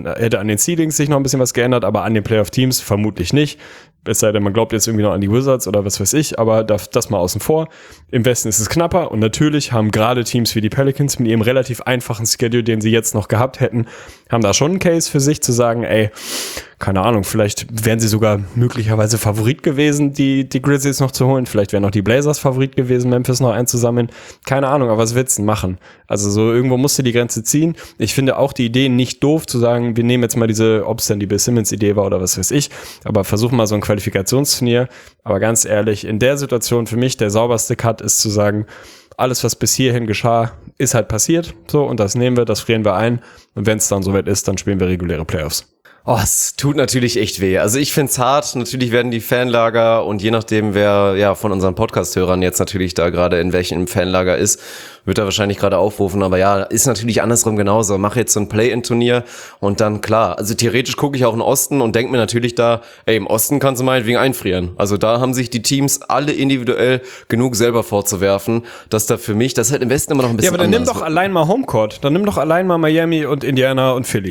an den Seedings sich noch ein bisschen was geändert, aber an den Playoff-Teams vermutlich nicht. Es sei denn, man glaubt jetzt irgendwie noch an die Wizards oder was weiß ich, aber das mal außen vor. Im Westen ist es knapper und natürlich haben gerade Teams wie die Pelicans mit ihrem relativ einfachen Schedule, den sie jetzt noch gehabt hätten, haben da schon einen Case für sich zu sagen, ey, keine Ahnung, vielleicht wären sie sogar möglicherweise Favorit gewesen, die Grizzlies noch zu holen. Vielleicht wären auch die Blazers Favorit gewesen, Memphis noch einzusammeln. Keine Ahnung, aber was willst du denn machen? Also so irgendwo musst du die Grenze ziehen. Ich finde auch die Idee nicht doof, zu sagen, wir nehmen jetzt mal diese, ob es denn die Bill Simmons Idee war oder was weiß ich, aber versuchen mal so ein Qualifikationsturnier. Aber ganz ehrlich, in der Situation für mich der sauberste Cut ist zu sagen, alles, was bis hierhin geschah, ist halt passiert. So, und das nehmen wir, das frieren wir ein. Und wenn es dann soweit ist, dann spielen wir reguläre Playoffs. Oh, es tut natürlich echt weh. Also ich find's hart. Natürlich werden die Fanlager und je nachdem, wer ja von unseren Podcast-Hörern jetzt natürlich da gerade in welchem Fanlager ist, wird er wahrscheinlich gerade aufrufen. Aber ja, ist natürlich andersrum genauso. Mach jetzt so ein Play-in-Turnier und dann klar. Also theoretisch gucke ich auch in den Osten und denke mir natürlich da, ey, im Osten kannst du meinetwegen einfrieren. Also da haben sich die Teams alle individuell genug selber vorzuwerfen, dass da für mich, das ist halt im Westen immer noch ein bisschen anders. Ja, aber dann anders. nimm doch allein mal Homecourt. Dann nimm doch allein mal Miami und Indiana und Philly.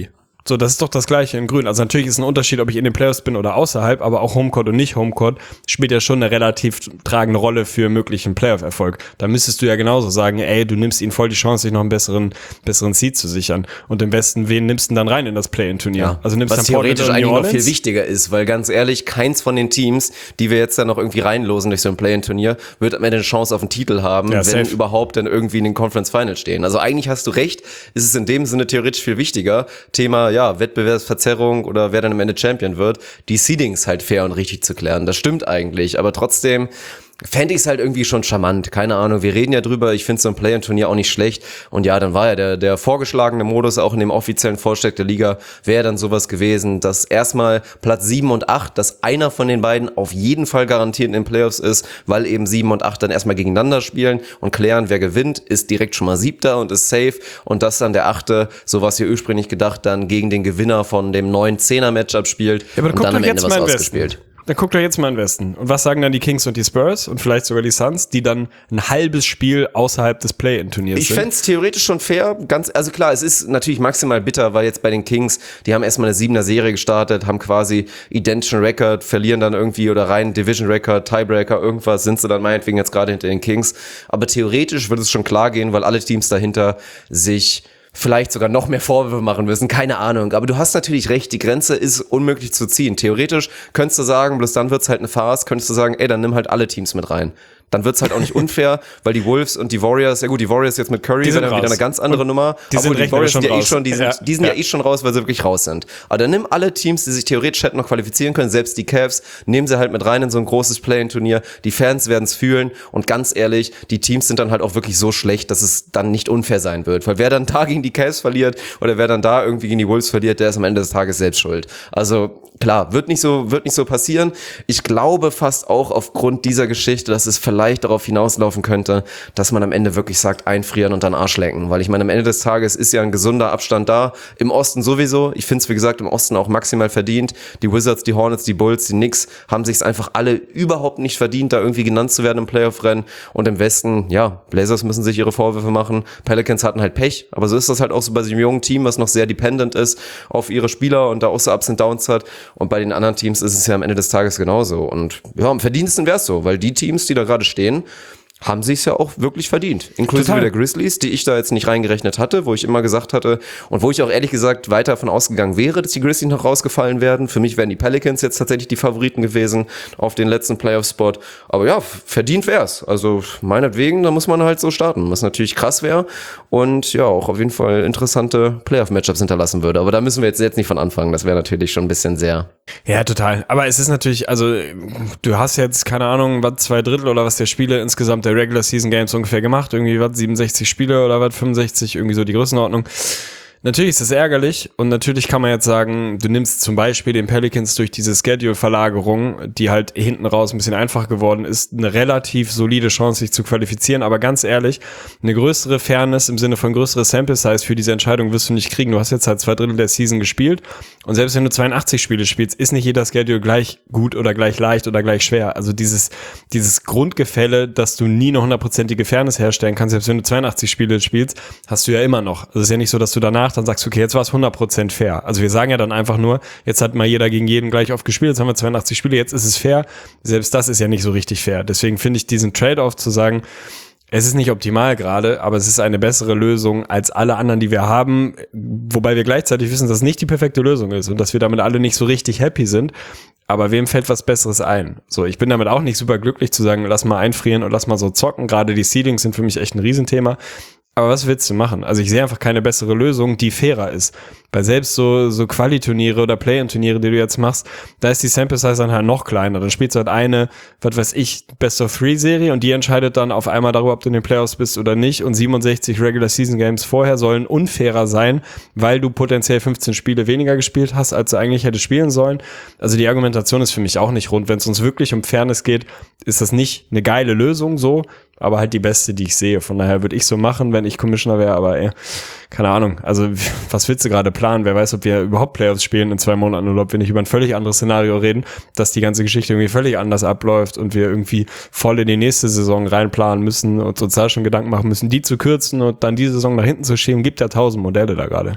So, das ist doch das Gleiche in Grün. Also natürlich ist ein Unterschied, ob ich in den Playoffs bin oder außerhalb, aber auch Homecourt und nicht Homecourt spielt ja schon eine relativ tragende Rolle für möglichen Playoff-Erfolg. Da müsstest du ja genauso sagen, ey, du nimmst ihnen voll die Chance, sich noch einen besseren Seed zu sichern. Und im Westen, wen nimmst du denn dann rein in das Play-In-Turnier? Ja. Also nimmst was dann Portland theoretisch oder eigentlich New noch Orleans? viel wichtiger ist, weil ganz ehrlich, keins von den Teams, die wir jetzt dann noch irgendwie reinlosen durch so ein Play-In-Turnier, wird am Ende eine Chance auf einen Titel haben, Ja, wenn safe. überhaupt dann irgendwie in den Conference Finals stehen. Also eigentlich hast du recht, ist es in dem Sinne theoretisch viel wichtiger. Thema, ja, Wettbewerbsverzerrung oder wer dann am Ende Champion wird, die Seedings halt fair und richtig zu klären. Das stimmt eigentlich, aber trotzdem fände ich es halt irgendwie schon charmant. Keine Ahnung, wir reden ja drüber, ich finde so ein Play-In-Turnier auch nicht schlecht. Und ja, dann war ja der vorgeschlagene Modus auch in dem offiziellen Vorsteck der Liga, wäre dann sowas gewesen, dass erstmal Platz 7 und 8, dass einer von den beiden auf jeden Fall garantiert in den Playoffs ist, weil eben 7 und 8 dann erstmal gegeneinander spielen und klären, wer gewinnt, ist direkt schon mal 7. und ist safe. Und dass dann der 8., so war es hier ursprünglich gedacht, dann gegen den Gewinner von dem 9-10er-Matchup spielt Ja, aber und dann am Ende was ausgespielt. Dann guckt doch jetzt mal in den Westen. Und was sagen dann die Kings und die Spurs und vielleicht sogar die Suns, die dann ein halbes Spiel außerhalb des Play-In-Turniers Ich sind? fänd's theoretisch schon fair, also klar, es ist natürlich maximal bitter, weil jetzt bei den Kings, die haben erstmal eine 7er-Serie gestartet, haben quasi identischen Record, verlieren dann irgendwie oder rein Division-Record, Tiebreaker, irgendwas, sind sie dann meinetwegen jetzt gerade hinter den Kings. Aber theoretisch wird es schon klar gehen, weil alle Teams dahinter sich vielleicht sogar noch mehr Vorwürfe machen müssen, keine Ahnung. Aber du hast natürlich recht, die Grenze ist unmöglich zu ziehen. Theoretisch könntest du sagen, bloß dann wird's halt eine Farce, könntest du sagen, ey, dann nimm halt alle Teams mit rein. Dann wird's halt auch nicht unfair, weil die Wolves und die Warriors, ja gut, die Warriors jetzt mit Curry Die sind wäre dann wieder raus. eine ganz andere Nummer. Die sind die Warriors sind ja raus. die sind ja eh schon raus, weil sie wirklich raus sind. Aber dann nimm alle Teams, die sich theoretisch hätten noch qualifizieren können, selbst die Cavs, nehmen sie halt mit rein in so ein großes Play-In-Turnier. Die Fans werden's fühlen und ganz ehrlich, die Teams sind dann halt auch wirklich so schlecht, dass es dann nicht unfair sein wird. Weil wer dann da gegen die Cavs verliert oder wer dann da irgendwie gegen die Wolves verliert, der ist am Ende des Tages selbst schuld. Also klar, wird nicht so passieren. Ich glaube fast auch aufgrund dieser Geschichte, dass es vielleicht darauf hinauslaufen könnte, dass man am Ende wirklich sagt, einfrieren und dann Arsch lecken. Weil ich meine, am Ende des Tages ist ja ein gesunder Abstand da. Im Osten sowieso. Ich finde es, wie gesagt, im Osten auch maximal verdient. Die Wizards, die Hornets, die Bulls, die Knicks haben sich es einfach alle überhaupt nicht verdient, da irgendwie genannt zu werden im Playoff-Rennen. Und im Westen, ja, Blazers müssen sich ihre Vorwürfe machen. Pelicans hatten halt Pech. Aber so ist das halt auch so bei diesem jungen Team, was noch sehr dependent ist auf ihre Spieler und da auch so Ups und Downs hat. Und bei den anderen Teams ist es ja am Ende des Tages genauso. Und ja, am verdientesten wäre es so, weil die Teams, die da gerade stehen, haben sich's ja auch wirklich verdient. Inklusive Total. der Grizzlies, die ich da jetzt nicht reingerechnet hatte, wo ich immer gesagt hatte und wo ich auch ehrlich gesagt weiter davon ausgegangen wäre, dass die Grizzlies noch rausgefallen werden. Für mich wären die Pelicans jetzt tatsächlich die Favoriten gewesen auf den letzten Playoff-Spot. Aber ja, verdient wär's. Also meinetwegen, da muss man halt so starten, was natürlich krass wäre und ja, auch auf jeden Fall interessante Playoff-Matchups hinterlassen würde. Aber da müssen wir jetzt nicht von anfangen. Das wäre natürlich schon ein bisschen sehr... Ja, total. Aber es ist natürlich, also du hast jetzt, keine Ahnung, was 2/3 oder was der Spiele insgesamt der Regular Season Games ungefähr gemacht. Irgendwie was 67 Spiele oder was 65, irgendwie so die Größenordnung. Natürlich ist das ärgerlich und natürlich kann man jetzt sagen, du nimmst zum Beispiel den Pelicans durch diese Schedule-Verlagerung, die halt hinten raus ein bisschen einfach geworden ist, eine relativ solide Chance, sich zu qualifizieren. Aber ganz ehrlich, eine größere Fairness im Sinne von größere Sample Size für diese Entscheidung wirst du nicht kriegen. Du hast jetzt halt 2/3 der Season gespielt und selbst wenn du 82 Spiele spielst, ist nicht jeder Schedule gleich gut oder gleich leicht oder gleich schwer. Also dieses Grundgefälle, dass du nie eine 100%ige Fairness herstellen kannst, selbst wenn du 82 Spiele spielst, hast du ja immer noch. Also es ist ja nicht so, dass du danach dann sagst, okay, jetzt war es 100% fair. Also wir sagen ja dann einfach nur, jetzt hat mal jeder gegen jeden gleich oft gespielt, jetzt haben wir 82 Spiele, jetzt ist es fair. Selbst das ist ja nicht so richtig fair. Deswegen finde ich diesen Trade-off zu sagen, es ist nicht optimal gerade, aber es ist eine bessere Lösung als alle anderen, die wir haben, wobei wir gleichzeitig wissen, dass es nicht die perfekte Lösung ist und dass wir damit alle nicht so richtig happy sind. Aber wem fällt was Besseres ein? So, ich bin damit auch nicht super glücklich zu sagen, lass mal einfrieren und lass mal so zocken. Gerade die Seedings sind für mich echt ein Riesenthema. Aber was willst du machen? Also ich sehe einfach keine bessere Lösung, die fairer ist. Weil selbst so Quali-Turniere oder Play-In-Turniere, die du jetzt machst, da ist die Sample-Size dann halt noch kleiner. Dann spielst du halt eine, was weiß ich, Best-of-3-Serie und die entscheidet dann auf einmal darüber, ob du in den Playoffs bist oder nicht. Und 67 Regular-Season-Games vorher sollen unfairer sein, weil du potenziell 15 Spiele weniger gespielt hast, als du eigentlich hättest spielen sollen. Also die Argumentation ist für mich auch nicht rund. Wenn es uns wirklich um Fairness geht, ist das nicht eine geile Lösung so, aber halt die beste, die ich sehe. Von daher würde ich so machen, wenn ich Commissioner wäre, aber ey, keine Ahnung. Also was willst du gerade planen? Wer weiß, ob wir überhaupt Playoffs spielen in 2 Monaten oder ob wir nicht über ein völlig anderes Szenario reden, dass die ganze Geschichte irgendwie völlig anders abläuft und wir irgendwie voll in die nächste Saison reinplanen müssen und uns da schon Gedanken machen müssen, die zu kürzen und dann die Saison nach hinten zu schieben. Gibt ja 1000 Modelle da gerade.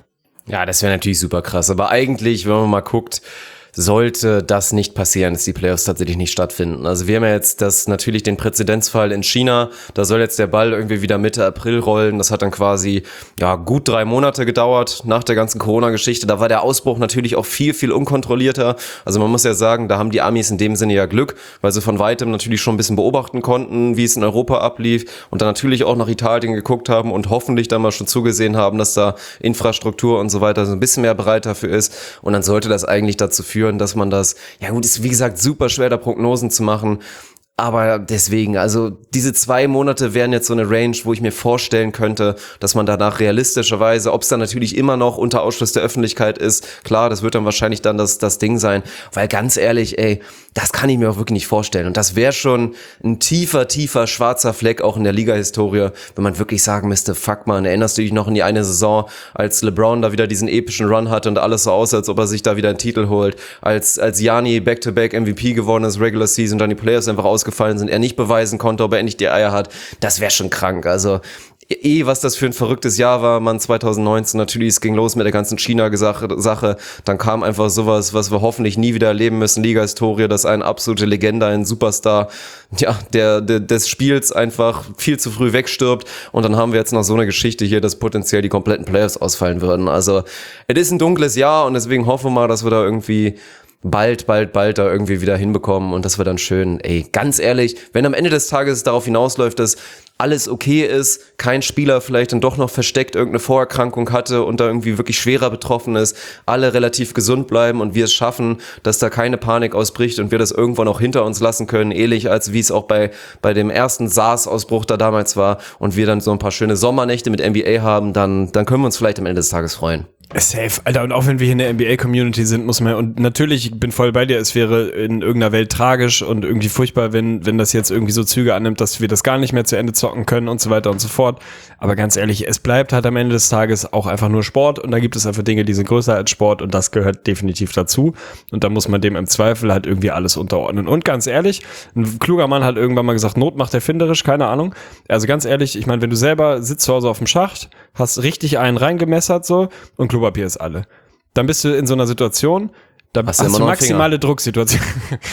Ja, das wäre natürlich super krass. Aber eigentlich, wenn man mal guckt, sollte das nicht passieren, dass die Playoffs tatsächlich nicht stattfinden. Also wir haben ja jetzt natürlich den Präzedenzfall in China, da soll jetzt der Ball irgendwie wieder Mitte April rollen. Das hat dann quasi gut 3 Monate gedauert nach der ganzen Corona-Geschichte. Da war der Ausbruch natürlich auch viel, viel unkontrollierter. Also man muss ja sagen, da haben die Amis in dem Sinne ja Glück, weil sie von weitem natürlich schon ein bisschen beobachten konnten, wie es in Europa ablief und dann natürlich auch nach Italien geguckt haben und hoffentlich dann mal schon zugesehen haben, dass da Infrastruktur und so weiter so ein bisschen mehr bereit dafür ist. Und dann sollte das eigentlich dazu führen, dass man das, ist wie gesagt super schwer da Prognosen zu machen, aber deswegen, also diese 2 Monate wären jetzt so eine Range, wo ich mir vorstellen könnte, dass man danach realistischerweise, ob es dann natürlich immer noch unter Ausschluss der Öffentlichkeit ist, klar, das wird dann wahrscheinlich dann das Ding sein, weil ganz ehrlich, das kann ich mir auch wirklich nicht vorstellen und das wäre schon ein tiefer schwarzer Fleck auch in der Liga-Historie, wenn man wirklich sagen müsste, fuck man, erinnerst du dich noch in die eine Saison, als LeBron da wieder diesen epischen Run hatte und alles so aussah, als ob er sich da wieder einen Titel holt, als Gianni Back-to-Back MVP geworden ist, Regular Season, dann die Playoffs einfach ausgefallen sind, er nicht beweisen konnte, ob er endlich die Eier hat, das wäre schon krank. Also was das für ein verrücktes Jahr war, man 2019, natürlich, es ging los mit der ganzen China-Sache, dann kam einfach sowas, was wir hoffentlich nie wieder erleben müssen, Liga-Historie, dass ein absolute Legende, ein Superstar, der des Spiels einfach viel zu früh wegstirbt und dann haben wir jetzt noch so eine Geschichte hier, dass potenziell die kompletten Playoffs ausfallen würden. Also, es ist ein dunkles Jahr und deswegen hoffen wir mal, dass wir da irgendwie bald da irgendwie wieder hinbekommen und das wird dann schön. Ganz ehrlich, wenn am Ende des Tages darauf hinausläuft, dass alles okay ist, kein Spieler vielleicht dann doch noch versteckt irgendeine Vorerkrankung hatte und da irgendwie wirklich schwerer betroffen ist, alle relativ gesund bleiben und wir es schaffen, dass da keine Panik ausbricht und wir das irgendwann auch hinter uns lassen können, ähnlich als wie es auch bei dem ersten SARS-Ausbruch da damals war und wir dann so ein paar schöne Sommernächte mit NBA haben, dann können wir uns vielleicht am Ende des Tages freuen. Safe, Alter, und auch wenn wir hier in der NBA-Community sind, muss man, und natürlich, ich bin voll bei dir, es wäre in irgendeiner Welt tragisch und irgendwie furchtbar, wenn das jetzt irgendwie so Züge annimmt, dass wir das gar nicht mehr zu Ende zocken können und so weiter und so fort. Aber ganz ehrlich, es bleibt halt am Ende des Tages auch einfach nur Sport und da gibt es einfach Dinge, die sind größer als Sport und das gehört definitiv dazu und da muss man dem im Zweifel halt irgendwie alles unterordnen. Und ganz ehrlich, ein kluger Mann hat irgendwann mal gesagt, Not macht erfinderisch, keine Ahnung. Also ganz ehrlich, ich meine, wenn du selber sitzt zu Hause auf dem Schacht, hast richtig einen reingemessert so und Klopapier ist alle. Dann bist du in so einer Situation, da hast du maximale Drucksituation.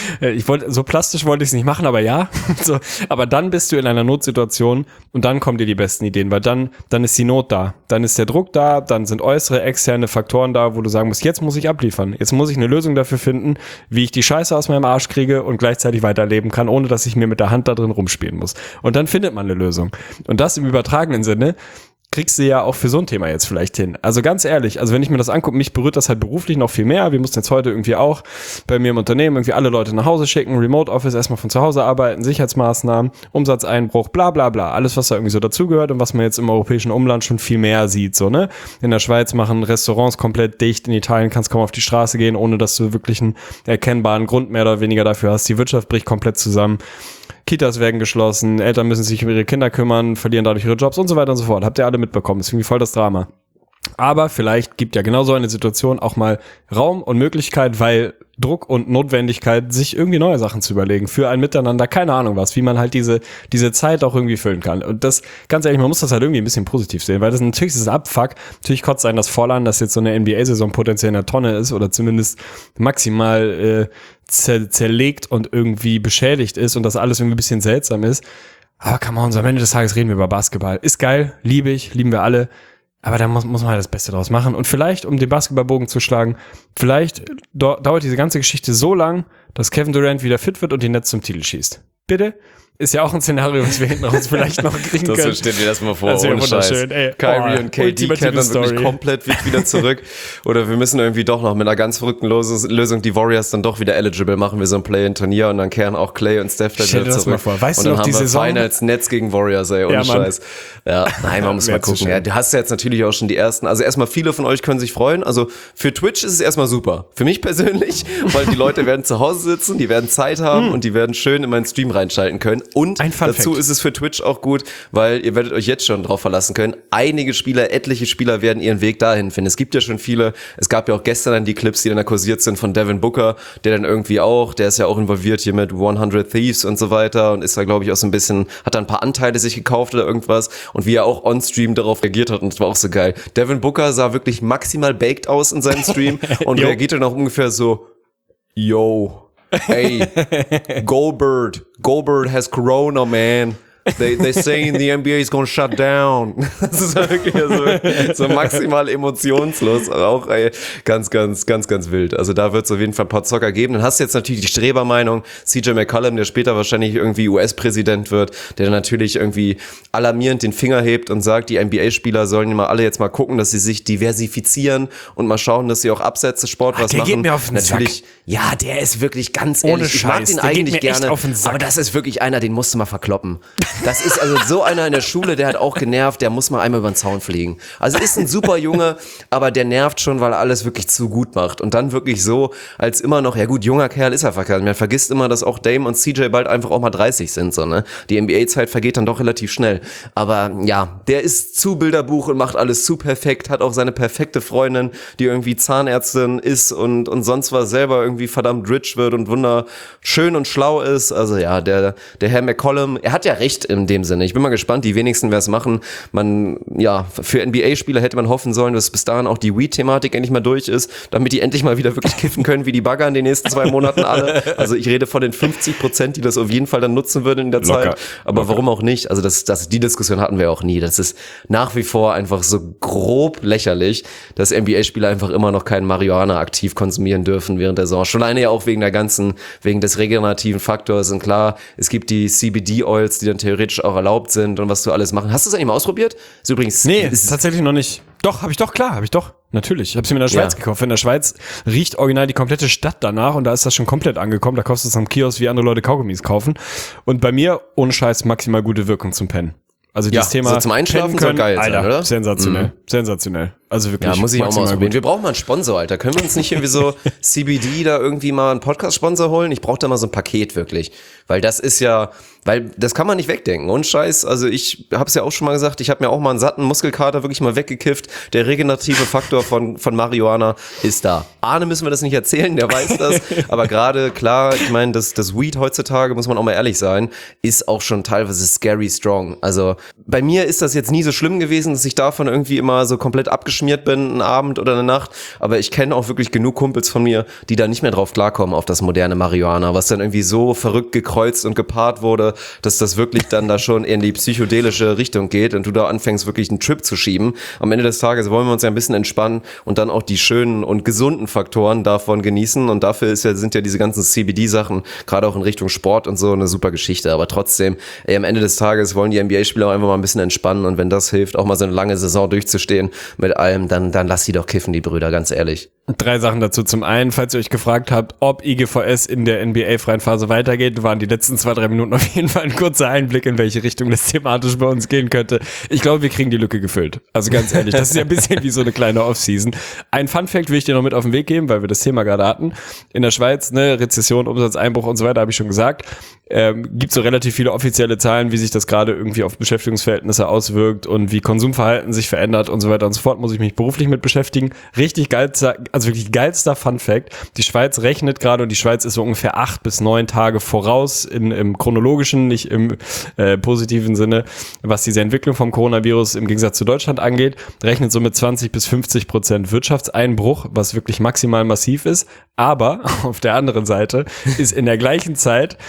So plastisch wollte ich es nicht machen, aber ja. So, aber dann bist du in einer Notsituation und dann kommen dir die besten Ideen, weil dann ist die Not da. Dann ist der Druck da, dann sind äußere, externe Faktoren da, wo du sagen musst, jetzt muss ich abliefern. Jetzt muss ich eine Lösung dafür finden, wie ich die Scheiße aus meinem Arsch kriege und gleichzeitig weiterleben kann, ohne dass ich mir mit der Hand da drin rumspielen muss. Und dann findet man eine Lösung. Und das im übertragenen Sinne kriegst du ja auch für so ein Thema jetzt vielleicht hin. Also ganz ehrlich, also wenn ich mir das angucke, mich berührt das halt beruflich noch viel mehr. Wir mussten jetzt heute irgendwie auch bei mir im Unternehmen irgendwie alle Leute nach Hause schicken, Remote Office, erstmal von zu Hause arbeiten, Sicherheitsmaßnahmen, Umsatzeinbruch, bla bla bla. Alles, was da irgendwie so dazugehört und was man jetzt im europäischen Umland schon viel mehr sieht. So, ne? In der Schweiz machen Restaurants komplett dicht, in Italien kannst du kaum auf die Straße gehen, ohne dass du wirklich einen erkennbaren Grund mehr oder weniger dafür hast. Die Wirtschaft bricht komplett zusammen. Kitas werden geschlossen, Eltern müssen sich um ihre Kinder kümmern, verlieren dadurch ihre Jobs und so weiter und so fort. Habt ihr alle mitbekommen, ist irgendwie voll das Drama. Aber vielleicht gibt ja genau so eine Situation auch mal Raum und Möglichkeit, weil Druck und Notwendigkeit, sich irgendwie neue Sachen zu überlegen für ein Miteinander, keine Ahnung was, wie man halt diese Zeit auch irgendwie füllen kann. Und das, ganz ehrlich, man muss das halt irgendwie ein bisschen positiv sehen, weil das natürlich ist es Abfuck. Natürlich kotzt einen das voll an, dass jetzt so eine NBA-Saison potenziell in der Tonne ist oder zumindest maximal zerlegt und irgendwie beschädigt ist und das alles irgendwie ein bisschen seltsam ist. Aber come on, so am Ende des Tages reden wir über Basketball. Ist geil, lieben wir alle. Aber da muss man halt das Beste draus machen. Und vielleicht, um den Basketballbogen zu schlagen, vielleicht dauert diese ganze Geschichte so lang, dass Kevin Durant wieder fit wird und die Nets zum Titel schießt. Bitte? Ist ja auch ein Szenario, was wir hinten raus vielleicht noch kriegen können. Das stell dir das mal vor, das ohne wunderschön. Scheiß. Kyrie und KD kehren dann wirklich komplett wieder zurück. Oder wir müssen irgendwie doch noch mit einer ganz verrückten Lösung die Warriors dann doch wieder eligible machen, wir so ein Play-in-Turnier und dann kehren auch Clay und Steph dann wieder zurück. Mal vor. Weißt und du dann noch haben die wir Saison? Finals Nets gegen Warriors, ey, ohne Scheiß. Ja, nein, man muss mal gucken. Ja, du hast ja jetzt natürlich auch schon die ersten, also erstmal viele von euch können sich freuen. Also für Twitch ist es erstmal super. Für mich persönlich, weil die Leute werden zu Hause sitzen, die werden Zeit haben und die werden schön in meinen Stream reinschalten können. Und Ein Fun dazu Fact. ist es für Twitch auch gut, weil ihr werdet euch jetzt schon drauf verlassen können. Etliche Spieler werden ihren Weg dahin finden. Es gibt ja schon viele, es gab ja auch gestern dann die Clips, die dann da kursiert sind von Devin Booker, der dann irgendwie auch, der ist ja auch involviert hier mit 100 Thieves und so weiter und ist da, glaube ich, auch so ein bisschen, hat da ein paar Anteile sich gekauft oder irgendwas und wie er auch on-stream darauf reagiert hat und das war auch so geil. Devin Booker sah wirklich maximal baked aus in seinem Stream und reagiert dann auch ungefähr so, yo, hey, Goldberg has Corona, man. They saying the NBA is gonna shut down. Das ist wirklich so maximal emotionslos. Auch ganz wild. Also da wird es auf jeden Fall ein paar Zocker geben. Dann hast du jetzt natürlich die Strebermeinung, CJ McCollum, der später wahrscheinlich irgendwie US-Präsident wird, der dann natürlich irgendwie alarmierend den Finger hebt und sagt, die NBA-Spieler sollen immer alle jetzt mal gucken, dass sie sich diversifizieren und mal schauen, dass sie auch abseits des Sports was der machen. geht mir auf den natürlich, ja, der ist wirklich ganz Ohne ehrlich. Ich mag Scheiß, den der geht eigentlich mir echt gerne, auf den Sack. aber das ist wirklich einer, den musst du mal verkloppen. Das ist also so einer in der Schule, der hat auch genervt, der muss mal einmal über den Zaun fliegen. Also ist ein super Junge, aber der nervt schon, weil er alles wirklich zu gut macht. Und dann wirklich so, als immer noch, ja gut, junger Kerl ist er verkehrt. Man vergisst immer, dass auch Dame und CJ bald einfach auch mal 30 sind. So, ne? Die NBA-Zeit vergeht dann doch relativ schnell. Aber ja, der ist zu Bilderbuch und macht alles zu perfekt, hat auch seine perfekte Freundin, die irgendwie Zahnärztin ist und sonst was selber irgendwie verdammt rich wird und wunderschön und schlau ist. Also ja, der Herr McCollum, er hat ja recht in dem Sinne. Ich bin mal gespannt, die wenigsten werden es machen. Für NBA-Spieler hätte man hoffen sollen, dass bis dahin auch die Weed-Thematik endlich mal durch ist, damit die endlich mal wieder wirklich kiffen können, wie die Bagger in den nächsten 2 Monaten alle. Also ich rede von den 50%, die das auf jeden Fall dann nutzen würden in der Zeit. Aber warum auch nicht? Also die Diskussion hatten wir auch nie. Das ist nach wie vor einfach so grob lächerlich, dass NBA-Spieler einfach immer noch keinen Marihuana aktiv konsumieren dürfen während der Saison. Schon alleine ja auch wegen des regenerativen Faktors. Und klar, es gibt die CBD-Oils, die dann theoretisch auch erlaubt sind und was du alles machen. Hast du das eigentlich mal ausprobiert? Ist übrigens, ist tatsächlich noch nicht. Doch, habe ich doch. Natürlich. Ich habe sie mir in der Schweiz gekauft. In der Schweiz riecht original die komplette Stadt danach und da ist das schon komplett angekommen. Da kaufst du es am Kiosk, wie andere Leute Kaugummis kaufen. Und bei mir, ohne Scheiß, maximal gute Wirkung zum Pennen. Also dieses Thema so zum Einschlafen soll geil sein, Alter, oder? Sensationell. Also wirklich. Ja, muss ich auch mal ausprobieren. Gut. Wir brauchen mal einen Sponsor, Alter. Können wir uns nicht irgendwie so CBD da irgendwie mal einen Podcast-Sponsor holen? Ich brauche da mal so ein Paket wirklich. Weil das kann man nicht wegdenken. Und Scheiß, also ich habe es ja auch schon mal gesagt, ich habe mir auch mal einen satten Muskelkater wirklich mal weggekifft. Der regenerative Faktor von Marihuana ist da. Arne müssen wir das nicht erzählen, der weiß das. Aber gerade, klar, ich meine, das Weed heutzutage, muss man auch mal ehrlich sein, ist auch schon teilweise scary strong. Also bei mir ist das jetzt nie so schlimm gewesen, dass ich davon irgendwie immer so komplett abgeschmiert bin, einen Abend oder eine Nacht. Aber ich kenne auch wirklich genug Kumpels von mir, die da nicht mehr drauf klarkommen auf das moderne Marihuana, was dann irgendwie so verrückt gekreuzt und gepaart wurde, dass das wirklich dann da schon in die psychedelische Richtung geht und du da anfängst, wirklich einen Trip zu schieben. Am Ende des Tages wollen wir uns ja ein bisschen entspannen und dann auch die schönen und gesunden Faktoren davon genießen und dafür sind ja diese ganzen CBD-Sachen, gerade auch in Richtung Sport und so, eine super Geschichte. Aber trotzdem, am Ende des Tages wollen die NBA-Spieler auch einfach mal ein bisschen entspannen und wenn das hilft, auch mal so eine lange Saison durchzustehen mit allem, dann lass sie doch kiffen, die Brüder, ganz ehrlich. 3 Sachen dazu. Zum einen, falls ihr euch gefragt habt, ob IGVS in der NBA-freien Phase weitergeht, waren die letzten 2-3 Minuten auf jeden Fall ein kurzer Einblick, in welche Richtung das thematisch bei uns gehen könnte. Ich glaube, wir kriegen die Lücke gefüllt. Also ganz ehrlich, das ist ja ein bisschen wie so eine kleine Off-Season. Ein Fun-Fact will ich dir noch mit auf den Weg geben, weil wir das Thema gerade hatten. In der Schweiz, Rezession, Umsatzeinbruch und so weiter, habe ich schon gesagt. Gibt so relativ viele offizielle Zahlen, wie sich das gerade irgendwie auf Beschäftigungsverhältnisse auswirkt und wie Konsumverhalten sich verändert und so weiter und so fort, muss ich mich beruflich mit beschäftigen. Richtig wirklich geilster Fun-Fact. Die Schweiz rechnet gerade und die Schweiz ist so ungefähr 8 bis 9 Tage voraus im chronologischen, nicht im positiven Sinne, was diese Entwicklung vom Coronavirus im Gegensatz zu Deutschland angeht, rechnet so mit 20-50% Wirtschaftseinbruch, was wirklich maximal massiv ist. Aber auf der anderen Seite ist in der gleichen Zeit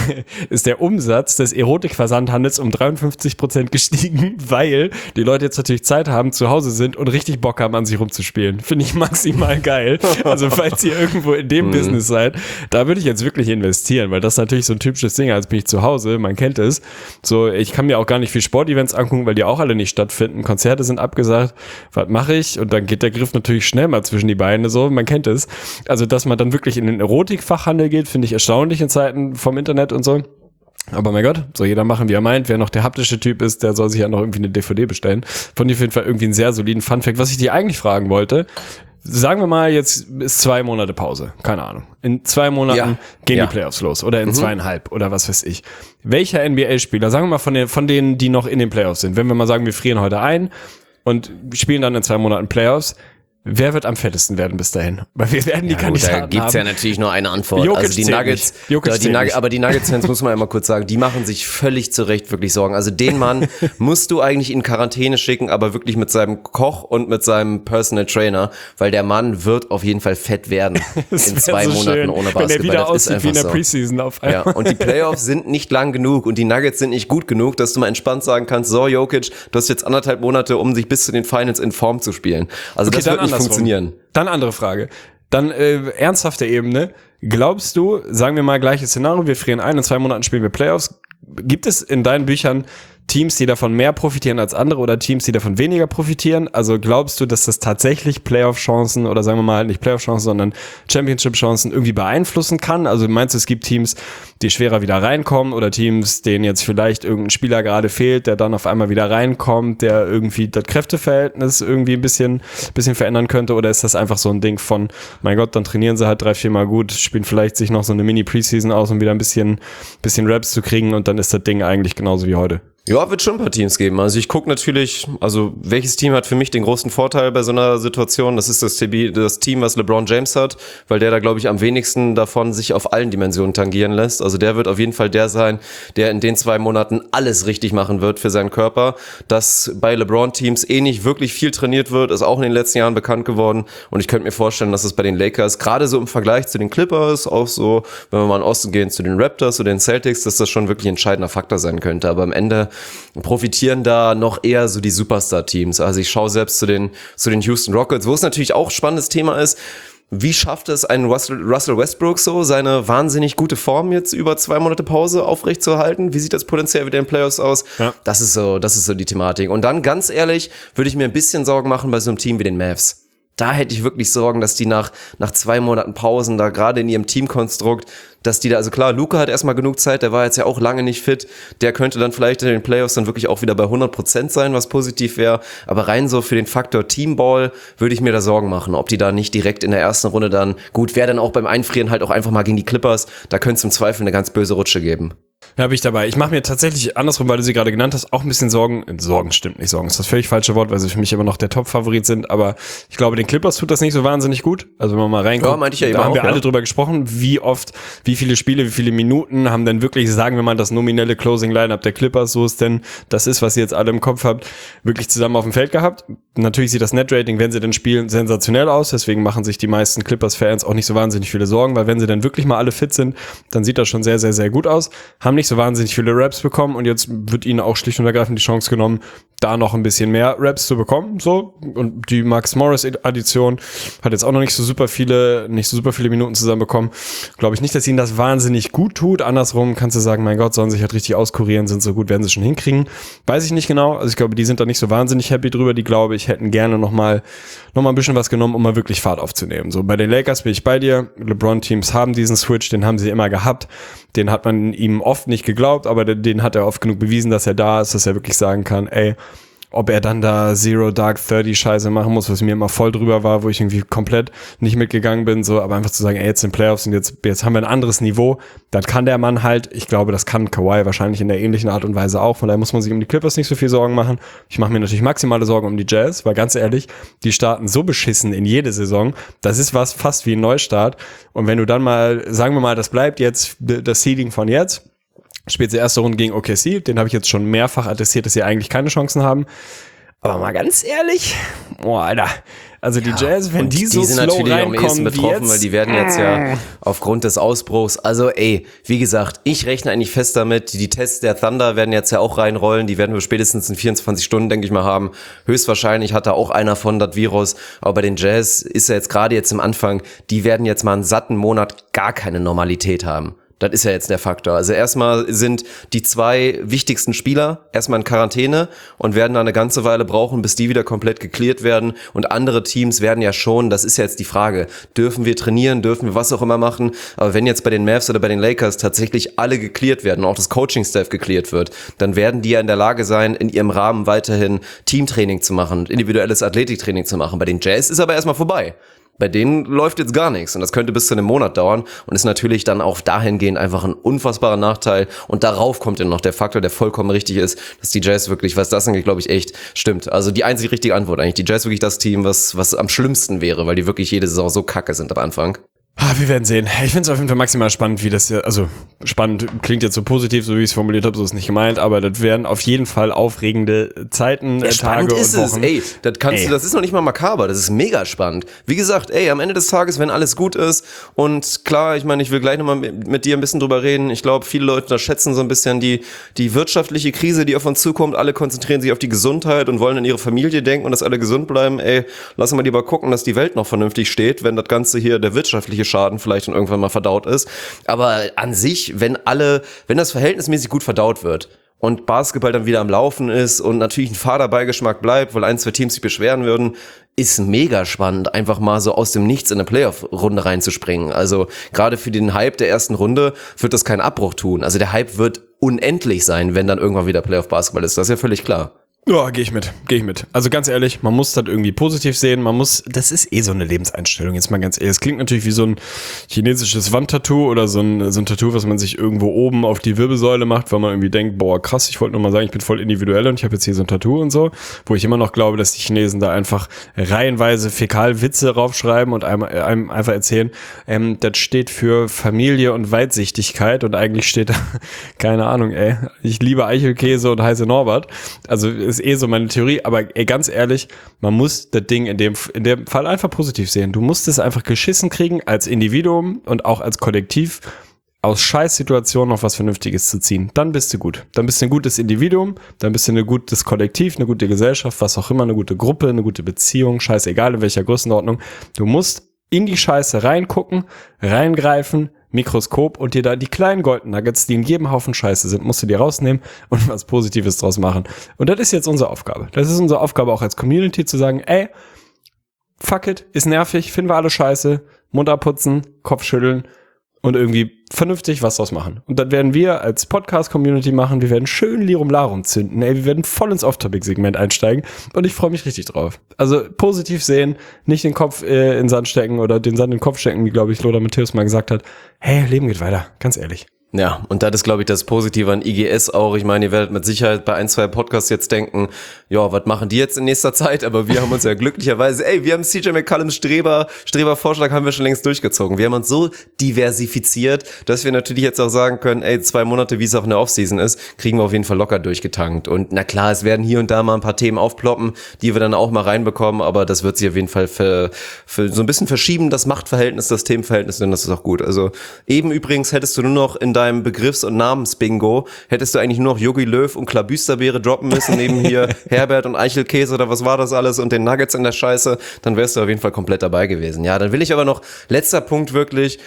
ist der Umsatz des Erotikversandhandels um 53% gestiegen, weil die Leute jetzt natürlich Zeit haben, zu Hause sind und richtig Bock haben, an sich rumzuspielen. Finde ich maximal geil. Also falls ihr irgendwo in dem Business seid, da würde ich jetzt wirklich investieren, weil das ist natürlich so ein typisches Ding, als bin ich zu Hause, man kennt es. So, ich kann mir auch gar nicht viel Sportevents angucken, weil die auch alle nicht stattfinden. Konzerte sind abgesagt. Was mache ich? Und dann geht der Griff natürlich schnell mal zwischen die Beine, so, man kennt es. Also, dass man dann wirklich in den Erotikfachhandel geht, finde ich erstaunlich in Zeiten vom Internet und so. Aber mein Gott, soll jeder machen, wie er meint. Wer noch der haptische Typ ist, der soll sich ja noch irgendwie eine DVD bestellen. Von dir auf jeden Fall irgendwie einen sehr soliden Funfact. Was ich dir eigentlich fragen wollte, sagen wir mal, jetzt ist 2 Monate Pause, keine Ahnung. In 2 Monaten gehen die Playoffs los oder in 2,5 oder was weiß ich. Welcher NBA-Spieler, sagen wir mal von denen, die noch in den Playoffs sind, wenn wir mal sagen, wir frieren heute ein und spielen dann in 2 Monaten Playoffs, wer wird am fettesten werden bis dahin? Weil wir werden die Kandidaten Da gibt's ja natürlich nur eine Antwort. Jokic also die Nuggets, aber die Nuggets-Fans muss man einmal kurz sagen, die machen sich völlig zu Recht wirklich Sorgen. Also den Mann musst du eigentlich in Quarantäne schicken, aber wirklich mit seinem Koch und mit seinem Personal Trainer, weil der Mann wird auf jeden Fall fett werden in 2 Monaten schön, ohne Basketball. Wenn er wieder aussieht wie in der so. Preseason auf einmal. Ja, und die Playoffs sind nicht lang genug und die Nuggets sind nicht gut genug, dass du mal entspannt sagen kannst, so Jokic, du hast jetzt 1,5 Monate, um dich bis zu den Finals in Form zu spielen. Also Okay, das wird nicht funktionieren. Dann andere Frage. Dann ernsthafte Ebene. Glaubst du, sagen wir mal gleiches Szenario, wir frieren ein, in 2 Monaten spielen wir Playoffs. Gibt es in deinen Büchern Teams, die davon mehr profitieren als andere oder Teams, die davon weniger profitieren? Also glaubst du, dass das tatsächlich Playoff-Chancen oder sagen wir mal nicht Playoff-Chancen, sondern Championship-Chancen irgendwie beeinflussen kann? Also meinst du, es gibt Teams, die schwerer wieder reinkommen oder Teams, denen jetzt vielleicht irgendein Spieler gerade fehlt, der dann auf einmal wieder reinkommt, der irgendwie das Kräfteverhältnis irgendwie ein bisschen verändern könnte? Oder ist das einfach so ein Ding von, mein Gott, dann trainieren sie halt 3-4 Mal gut, spielen vielleicht sich noch so eine Mini-Preseason aus, um wieder ein bisschen Raps zu kriegen und dann ist das Ding eigentlich genauso wie heute? Ja, wird schon ein paar Teams geben. Also ich gucke natürlich, also welches Team hat für mich den großen Vorteil bei so einer Situation? Das ist das Team, was LeBron James hat, weil der da, glaube ich, am wenigsten davon sich auf allen Dimensionen tangieren lässt. Also der wird auf jeden Fall der sein, der in den 2 Monaten alles richtig machen wird für seinen Körper. Dass bei LeBron-Teams nicht wirklich viel trainiert wird, ist auch in den letzten Jahren bekannt geworden. Und ich könnte mir vorstellen, dass es bei den Lakers, gerade so im Vergleich zu den Clippers, auch so, wenn wir mal in den Osten gehen, zu den Raptors oder den Celtics, dass das schon wirklich ein entscheidender Faktor sein könnte. Aber am Ende profitieren da noch eher so die Superstar-Teams. Also ich schaue selbst zu den Houston Rockets, wo es natürlich auch ein spannendes Thema ist. Wie schafft es ein Russell Westbrook so, seine wahnsinnig gute Form jetzt über 2 Monate Pause aufrechtzuerhalten? Wie sieht das potenziell wieder in den Playoffs aus? Ja. Das ist so die Thematik. Und dann, ganz ehrlich, würde ich mir ein bisschen Sorgen machen bei so einem Team wie den Mavs. Da hätte ich wirklich Sorgen, dass die nach 2 Monaten Pausen da gerade in ihrem Teamkonstrukt, dass die da, also klar, Luka hat erstmal genug Zeit, der war jetzt ja auch lange nicht fit, der könnte dann vielleicht in den Playoffs dann wirklich auch wieder bei 100% sein, was positiv wäre, aber rein so für den Faktor Teamball würde ich mir da Sorgen machen, ob die da nicht direkt in der ersten Runde dann, gut, wäre dann auch beim Einfrieren halt auch einfach mal gegen die Clippers, da könnte es im Zweifel eine ganz böse Rutsche geben. Da bin ich dabei. Ich mache mir tatsächlich andersrum, weil du sie gerade genannt hast, auch ein bisschen Sorgen. Sorgen stimmt nicht, Sorgen ist das völlig falsche Wort, weil sie für mich immer noch der Top-Favorit sind. Aber ich glaube, den Clippers tut das nicht so wahnsinnig gut. Also wenn man mal reinkommt, ja, meinte ich ja da haben wir auch, alle drüber gesprochen, wie oft, wie viele Spiele, wie viele Minuten haben denn wirklich, sagen wir mal, das nominelle Closing-Line-Up der Clippers, so ist denn, das ist, was ihr jetzt alle im Kopf habt, wirklich zusammen auf dem Feld gehabt. Natürlich sieht das Net-Rating, wenn sie denn spielen, sensationell aus. Deswegen machen sich die meisten Clippers-Fans auch nicht so wahnsinnig viele Sorgen, weil wenn sie dann wirklich mal alle fit sind, dann sieht das schon sehr, sehr, sehr gut aus. Haben nicht so wahnsinnig viele Raps bekommen und jetzt wird ihnen auch schlicht und ergreifend die Chance genommen, da noch ein bisschen mehr Raps zu bekommen, so. Und die Max Morris Addition hat jetzt auch noch nicht so super viele Minuten zusammen bekommen. Glaube ich nicht, dass ihnen das wahnsinnig gut tut. Andersrum kannst du sagen, mein Gott, sollen sich halt richtig auskurieren, sind so gut, werden sie schon hinkriegen. Weiß ich nicht genau. Also ich glaube, die sind da nicht so wahnsinnig happy drüber. Die, glaube ich, hätten gerne noch mal ein bisschen was genommen, um mal wirklich Fahrt aufzunehmen. So, bei den Lakers bin ich bei dir. LeBron-Teams haben diesen Switch, den haben sie immer gehabt. Den hat man ihm oft nicht geglaubt, aber den hat er oft genug bewiesen, dass er da ist, dass er wirklich sagen kann, ey, ob er dann da Zero Dark 30 Scheiße machen muss, was mir immer voll drüber war, wo ich irgendwie komplett nicht mitgegangen bin, so, aber einfach zu sagen, ey, jetzt sind Playoffs und jetzt haben wir ein anderes Niveau, dann kann der Mann halt, ich glaube, das kann Kawhi wahrscheinlich in der ähnlichen Art und Weise auch, von daher muss man sich um die Clippers nicht so viel Sorgen machen. Ich mache mir natürlich maximale Sorgen um die Jazz, weil ganz ehrlich, die starten so beschissen in jede Saison, das ist was fast wie ein Neustart und wenn du dann mal, sagen wir mal, das bleibt jetzt das Seeding von jetzt, spielt die erste Runde gegen OKC, den habe ich jetzt schon mehrfach attestiert, dass sie eigentlich keine Chancen haben. Aber mal ganz ehrlich, boah, Alter, also die Jazz, wenn die so sind slow natürlich reinkommen am ehesten betroffen, wie jetzt, weil die werden jetzt ja aufgrund des Ausbruchs, also ey, wie gesagt, ich rechne eigentlich fest damit, die Tests der Thunder werden jetzt ja auch reinrollen, die werden wir spätestens in 24 Stunden, denke ich mal, haben. Höchstwahrscheinlich hat da auch einer von das Virus, aber bei den Jazz ist ja jetzt gerade jetzt im Anfang, die werden jetzt mal einen satten Monat gar keine Normalität haben. Das ist ja jetzt der Faktor. Also erstmal sind die 2 wichtigsten Spieler erstmal in Quarantäne und werden da eine ganze Weile brauchen, bis die wieder komplett geklärt werden. Und andere Teams werden ja schon, das ist ja jetzt die Frage, dürfen wir trainieren, dürfen wir was auch immer machen. Aber wenn jetzt bei den Mavs oder bei den Lakers tatsächlich alle geklärt werden, auch das Coaching-Staff geklärt wird, dann werden die ja in der Lage sein, in ihrem Rahmen weiterhin Teamtraining zu machen, individuelles Athletiktraining zu machen. Bei den Jazz ist aber erstmal vorbei. Bei denen läuft jetzt gar nichts und das könnte bis zu einem Monat dauern und ist natürlich dann auch dahingehend einfach ein unfassbarer Nachteil und darauf kommt dann noch der Faktor, der vollkommen richtig ist, dass die Jazz wirklich, was das angeht, glaube ich, echt stimmt. Also die einzige richtige Antwort eigentlich, die Jazz wirklich das Team, was am schlimmsten wäre, weil die wirklich jede Saison so kacke sind am Anfang. Wir werden sehen. Ich finde es auf jeden Fall maximal spannend, wie das hier, also spannend klingt jetzt so positiv, so wie ich es formuliert habe, so ist es nicht gemeint, aber das werden auf jeden Fall aufregende Zeiten, ja, Tage und Wochen. Das ist noch nicht mal makaber, das ist mega spannend. Wie gesagt, am Ende des Tages, wenn alles gut ist und klar, ich meine, ich will gleich nochmal mit dir ein bisschen drüber reden, ich glaube, viele Leute da schätzen so ein bisschen die wirtschaftliche Krise, die auf uns zukommt, alle konzentrieren sich auf die Gesundheit und wollen an ihre Familie denken und dass alle gesund bleiben, lassen wir lieber gucken, dass die Welt noch vernünftig steht, wenn das Ganze hier, der wirtschaftliche Schaden vielleicht dann irgendwann mal verdaut ist. Aber an sich, wenn das verhältnismäßig gut verdaut wird und Basketball dann wieder am Laufen ist und natürlich ein fader Beigeschmack bleibt, weil 1, 2 Teams sich beschweren würden, ist mega spannend, einfach mal so aus dem Nichts in eine Playoff-Runde reinzuspringen. Also gerade für den Hype der ersten Runde wird das keinen Abbruch tun. Also der Hype wird unendlich sein, wenn dann irgendwann wieder Playoff-Basketball ist. Das ist ja völlig klar. Ja, gehe ich mit. Also ganz ehrlich, man muss das irgendwie positiv sehen, das ist so eine Lebenseinstellung, jetzt mal ganz ehrlich. Es klingt natürlich wie so ein chinesisches Wandtattoo oder so ein Tattoo, was man sich irgendwo oben auf die Wirbelsäule macht, weil man irgendwie denkt, boah, krass, ich wollte nur mal sagen, ich bin voll individuell und ich habe jetzt hier so ein Tattoo und so, wo ich immer noch glaube, dass die Chinesen da einfach reihenweise Fäkalwitze raufschreiben und einem einfach erzählen, das steht für Familie und Weitsichtigkeit und eigentlich steht da, keine Ahnung, ich liebe Eichelkäse und heiße Norbert. Also ist so meine Theorie, aber ganz ehrlich, man muss das Ding in dem Fall einfach positiv sehen. Du musst es einfach geschissen kriegen, als Individuum und auch als Kollektiv aus Scheißsituationen noch was Vernünftiges zu ziehen. Dann bist du gut. Dann bist du ein gutes Individuum, dann bist du ein gutes Kollektiv, eine gute Gesellschaft, was auch immer, eine gute Gruppe, eine gute Beziehung, scheißegal in welcher Größenordnung. Du musst in die Scheiße reingucken, reingreifen, Mikroskop und dir da die kleinen Golden Nuggets, die in jedem Haufen Scheiße sind, musst du dir rausnehmen und was Positives draus machen. Und das ist jetzt unsere Aufgabe. Das ist unsere Aufgabe auch als Community zu sagen, fuck it, ist nervig, finden wir alle scheiße, Mund abputzen, Kopf schütteln und irgendwie vernünftig was draus machen. Und das werden wir als Podcast-Community machen. Wir werden schön Lirum Larum zünden. Wir werden voll ins Off-Topic-Segment einsteigen und ich freue mich richtig drauf. Also positiv sehen, nicht den Kopf in den Sand stecken oder den Sand in den Kopf stecken, wie, glaube ich, Lothar Matthäus mal gesagt hat. Leben geht weiter, ganz ehrlich. Ja, und das ist, glaube ich, das Positive an IGS auch. Ich meine, ihr werdet mit Sicherheit bei 1, 2 Podcasts jetzt denken, ja, was machen die jetzt in nächster Zeit? Aber wir haben uns ja glücklicherweise, wir haben CJ McCollums Streber-Vorschlag haben wir schon längst durchgezogen. Wir haben uns so diversifiziert, dass wir natürlich jetzt auch sagen können, 2 Monate, wie es auch in der Offseason ist, kriegen wir auf jeden Fall locker durchgetankt. Und na klar, es werden hier und da mal ein paar Themen aufploppen, die wir dann auch mal reinbekommen, aber das wird sich auf jeden Fall für so ein bisschen verschieben, das Machtverhältnis, das Themenverhältnis, und das ist auch gut. Also eben übrigens hättest du nur noch in deinem Begriffs- und Namensbingo, hättest du eigentlich nur noch Jogi Löw und Klabüsterbeere droppen müssen, neben hier Herbert und Eichelkäse oder was war das alles und den Nuggets in der Scheiße, dann wärst du auf jeden Fall komplett dabei gewesen. Ja, dann will ich aber noch, letzter Punkt wirklich,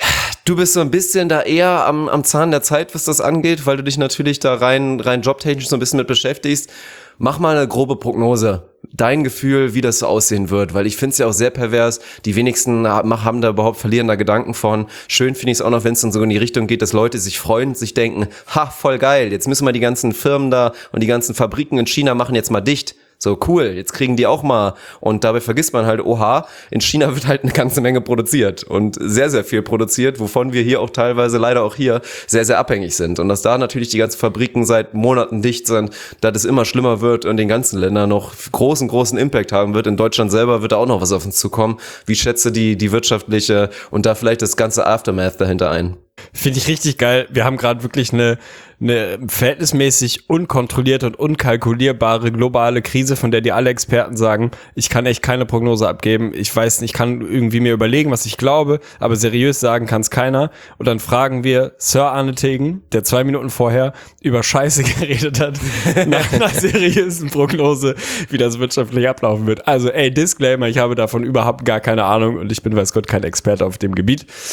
du bist so ein bisschen da eher am Zahn der Zeit, was das angeht, weil du dich natürlich da rein jobtechnisch so ein bisschen mit beschäftigst. Mach mal eine grobe Prognose. Dein Gefühl, wie das so aussehen wird, weil ich finde es ja auch sehr pervers. Die wenigsten haben da verlieren da Gedanken von. Schön finde ich es auch noch, wenn es dann so in die Richtung geht, dass Leute sich freuen, sich denken, voll geil, jetzt müssen wir die ganzen Firmen da und die ganzen Fabriken in China machen jetzt mal dicht. So cool, jetzt kriegen die auch mal, und dabei vergisst man halt, in China wird halt eine ganze Menge produziert und sehr, sehr viel produziert, wovon wir hier auch teilweise, leider auch hier, sehr, sehr abhängig sind. Und dass da natürlich die ganzen Fabriken seit Monaten dicht sind, dass es immer schlimmer wird und in den ganzen Ländern noch großen Impact haben wird. In Deutschland selber wird da auch noch was auf uns zukommen. Wie schätze die wirtschaftliche und da vielleicht das ganze Aftermath dahinter ein? Finde ich richtig geil. Wir haben gerade wirklich eine verhältnismäßig unkontrollierte und unkalkulierbare globale Krise, von der die alle Experten sagen, ich kann echt keine Prognose abgeben. Ich weiß nicht, ich kann irgendwie mir überlegen, was ich glaube, aber seriös sagen kann es keiner. Und dann fragen wir Sir Arne Tegen, der 2 Minuten vorher über Scheiße geredet hat, nach einer seriösen Prognose, wie das wirtschaftlich ablaufen wird. Also Disclaimer, ich habe davon überhaupt gar keine Ahnung und ich bin, weiß Gott, kein Experte auf dem Gebiet.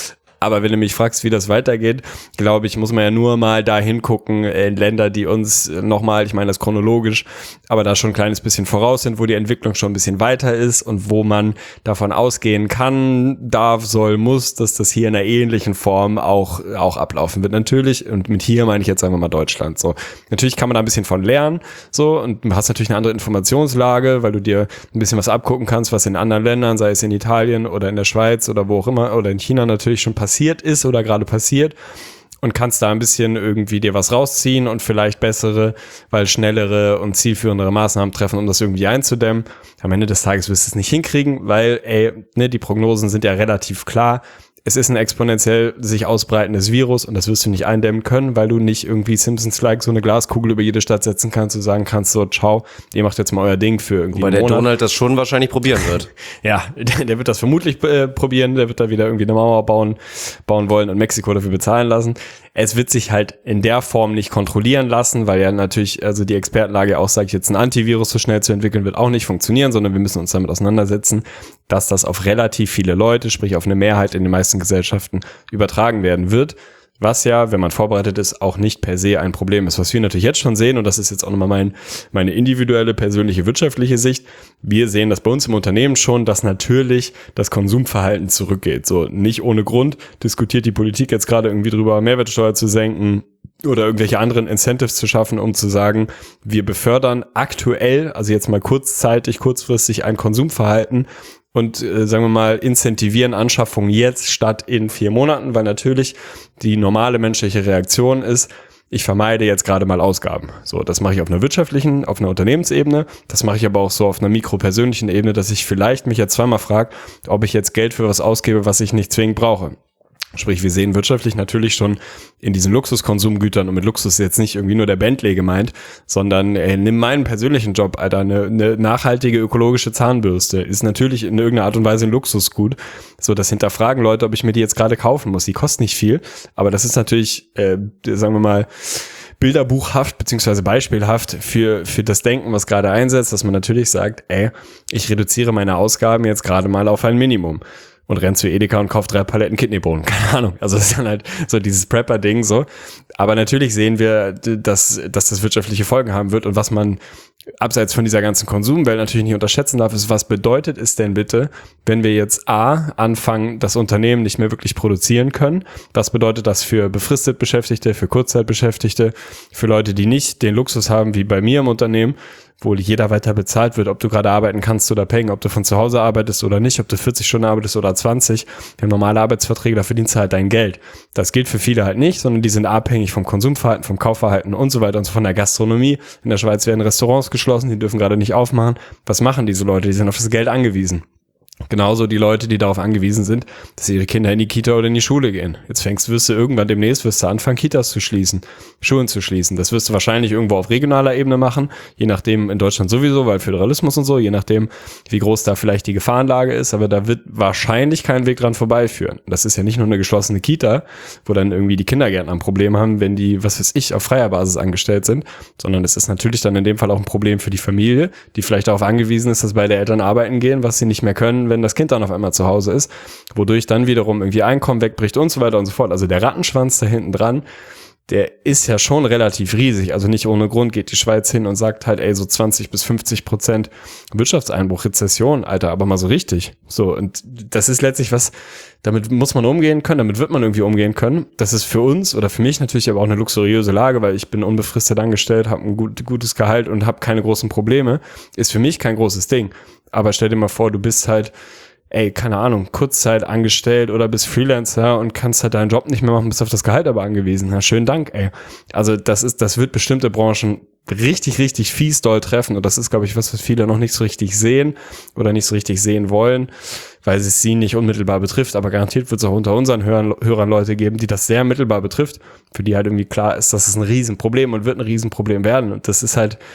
Aber wenn du mich fragst, wie das weitergeht, glaube ich, muss man ja nur mal da hingucken in Länder, die uns nochmal, ich meine das chronologisch, aber da schon ein kleines bisschen voraus sind, wo die Entwicklung schon ein bisschen weiter ist und wo man davon ausgehen kann, darf, soll, muss, dass das hier in einer ähnlichen Form auch ablaufen wird. Natürlich, und mit hier meine ich jetzt sagen wir mal Deutschland. So, natürlich kann man da ein bisschen von lernen, so, und du hast natürlich eine andere Informationslage, weil du dir ein bisschen was abgucken kannst, was in anderen Ländern, sei es in Italien oder in der Schweiz oder wo auch immer, oder in China natürlich schon passiert ist oder gerade passiert, und kannst da ein bisschen irgendwie dir was rausziehen und vielleicht bessere, weil schnellere und zielführendere Maßnahmen treffen, um das irgendwie einzudämmen. Am Ende des Tages wirst du es nicht hinkriegen, weil, die Prognosen sind ja relativ klar. Es ist ein exponentiell sich ausbreitendes Virus und das wirst du nicht eindämmen können, weil du nicht irgendwie Simpsons-like so eine Glaskugel über jede Stadt setzen kannst und sagen kannst, so, ciao, ihr macht jetzt mal euer Ding für irgendwie einen Monat. Weil der Donald das schon wahrscheinlich probieren wird. Ja, der wird das vermutlich probieren, der wird da wieder irgendwie eine Mauer bauen wollen und Mexiko dafür bezahlen lassen. Es wird sich halt in der Form nicht kontrollieren lassen, weil ja natürlich, also die Expertenlage auch sagt, jetzt ein Antivirus so schnell zu entwickeln, wird auch nicht funktionieren, sondern wir müssen uns damit auseinandersetzen, dass das auf relativ viele Leute, sprich auf eine Mehrheit in den meisten Gesellschaften übertragen werden wird. Was ja, wenn man vorbereitet ist, auch nicht per se ein Problem ist. Was wir natürlich jetzt schon sehen, und das ist jetzt auch nochmal meine individuelle, persönliche, wirtschaftliche Sicht, wir sehen das bei uns im Unternehmen schon, dass natürlich das Konsumverhalten zurückgeht. So, nicht ohne Grund diskutiert die Politik jetzt gerade irgendwie drüber, Mehrwertsteuer zu senken oder irgendwelche anderen Incentives zu schaffen, um zu sagen, wir befördern aktuell, also jetzt mal kurzfristig ein Konsumverhalten, und sagen wir mal, incentivieren Anschaffungen jetzt statt in 4 Monaten, weil natürlich die normale menschliche Reaktion ist, ich vermeide jetzt gerade mal Ausgaben. So, das mache ich auf einer wirtschaftlichen, auf einer Unternehmensebene, das mache ich aber auch so auf einer mikropersönlichen Ebene, dass ich vielleicht mich jetzt zweimal frage, ob ich jetzt Geld für was ausgebe, was ich nicht zwingend brauche. Sprich, wir sehen wirtschaftlich natürlich schon in diesen Luxuskonsumgütern, und mit Luxus ist jetzt nicht irgendwie nur der Bentley gemeint, sondern nimm meinen persönlichen Job, Alter, eine nachhaltige ökologische Zahnbürste ist natürlich in irgendeiner Art und Weise ein Luxusgut. So, das hinterfragen Leute, ob ich mir die jetzt gerade kaufen muss. Die kosten nicht viel, aber das ist natürlich, sagen wir mal, bilderbuchhaft beziehungsweise beispielhaft für das Denken, was gerade einsetzt, dass man natürlich sagt, ich reduziere meine Ausgaben jetzt gerade mal auf ein Minimum. Und rennt zu Edeka und kauft 3 Paletten Kidneybohnen. Keine Ahnung. Also das ist dann halt so dieses Prepper-Ding so. Aber natürlich sehen wir, dass das wirtschaftliche Folgen haben wird. Und was man abseits von dieser ganzen Konsumwelt natürlich nicht unterschätzen darf, ist, was bedeutet es denn bitte, wenn wir jetzt anfangen, das Unternehmen nicht mehr wirklich produzieren können? Was bedeutet das für befristet Beschäftigte, für Kurzzeitbeschäftigte, für Leute, die nicht den Luxus haben wie bei mir im Unternehmen, wo jeder weiter bezahlt wird, ob du gerade arbeiten kannst oder paying, ob du von zu Hause arbeitest oder nicht, ob du 40 Stunden arbeitest oder 20. Wir haben normale Arbeitsverträge, da verdienst du halt dein Geld. Das gilt für viele halt nicht, sondern die sind abhängig vom Konsumverhalten, vom Kaufverhalten und so weiter und so von der Gastronomie. In der Schweiz werden Restaurants geschlossen, die dürfen gerade nicht aufmachen. Was machen diese Leute? Die sind auf das Geld angewiesen. Genauso die Leute, die darauf angewiesen sind, dass ihre Kinder in die Kita oder in die Schule gehen. Jetzt wirst du irgendwann demnächst anfangen, Kitas zu schließen, Schulen zu schließen. Das wirst du wahrscheinlich irgendwo auf regionaler Ebene machen, je nachdem in Deutschland sowieso, weil Föderalismus und so, je nachdem, wie groß da vielleicht die Gefahrenlage ist, aber da wird wahrscheinlich kein Weg dran vorbeiführen. Das ist ja nicht nur eine geschlossene Kita, wo dann irgendwie die Kindergärtner ein Problem haben, wenn die, was weiß ich, auf freier Basis angestellt sind, sondern es ist natürlich dann in dem Fall auch ein Problem für die Familie, die vielleicht darauf angewiesen ist, dass beide Eltern arbeiten gehen, was sie nicht mehr können, wenn das Kind dann auf einmal zu Hause ist, wodurch dann wiederum irgendwie Einkommen wegbricht und so weiter und so fort. Also der Rattenschwanz da hinten dran, der ist ja schon relativ riesig. Also nicht ohne Grund geht die Schweiz hin und sagt halt, so 20-50% Wirtschaftseinbruch, Rezession, Alter, aber mal so richtig. So, und das ist letztlich was, damit muss man umgehen können, damit wird man irgendwie umgehen können. Das ist für uns oder für mich natürlich aber auch eine luxuriöse Lage, weil ich bin unbefristet angestellt, habe ein gutes Gehalt und habe keine großen Probleme. Ist für mich kein großes Ding. Aber stell dir mal vor, du bist halt keine Ahnung, Kurzzeit angestellt oder bist Freelancer und kannst halt deinen Job nicht mehr machen, bist auf das Gehalt aber angewiesen. Na, schönen Dank, Also das wird bestimmte Branchen richtig, richtig fies doll treffen und das ist, glaube ich, was viele noch nicht so richtig sehen oder nicht so richtig sehen wollen, weil es sie nicht unmittelbar betrifft, aber garantiert wird es auch unter unseren Hörern Leute geben, die das sehr mittelbar betrifft, für die halt irgendwie klar ist, dass es ein Riesenproblem und wird ein Riesenproblem werden und das ist halt,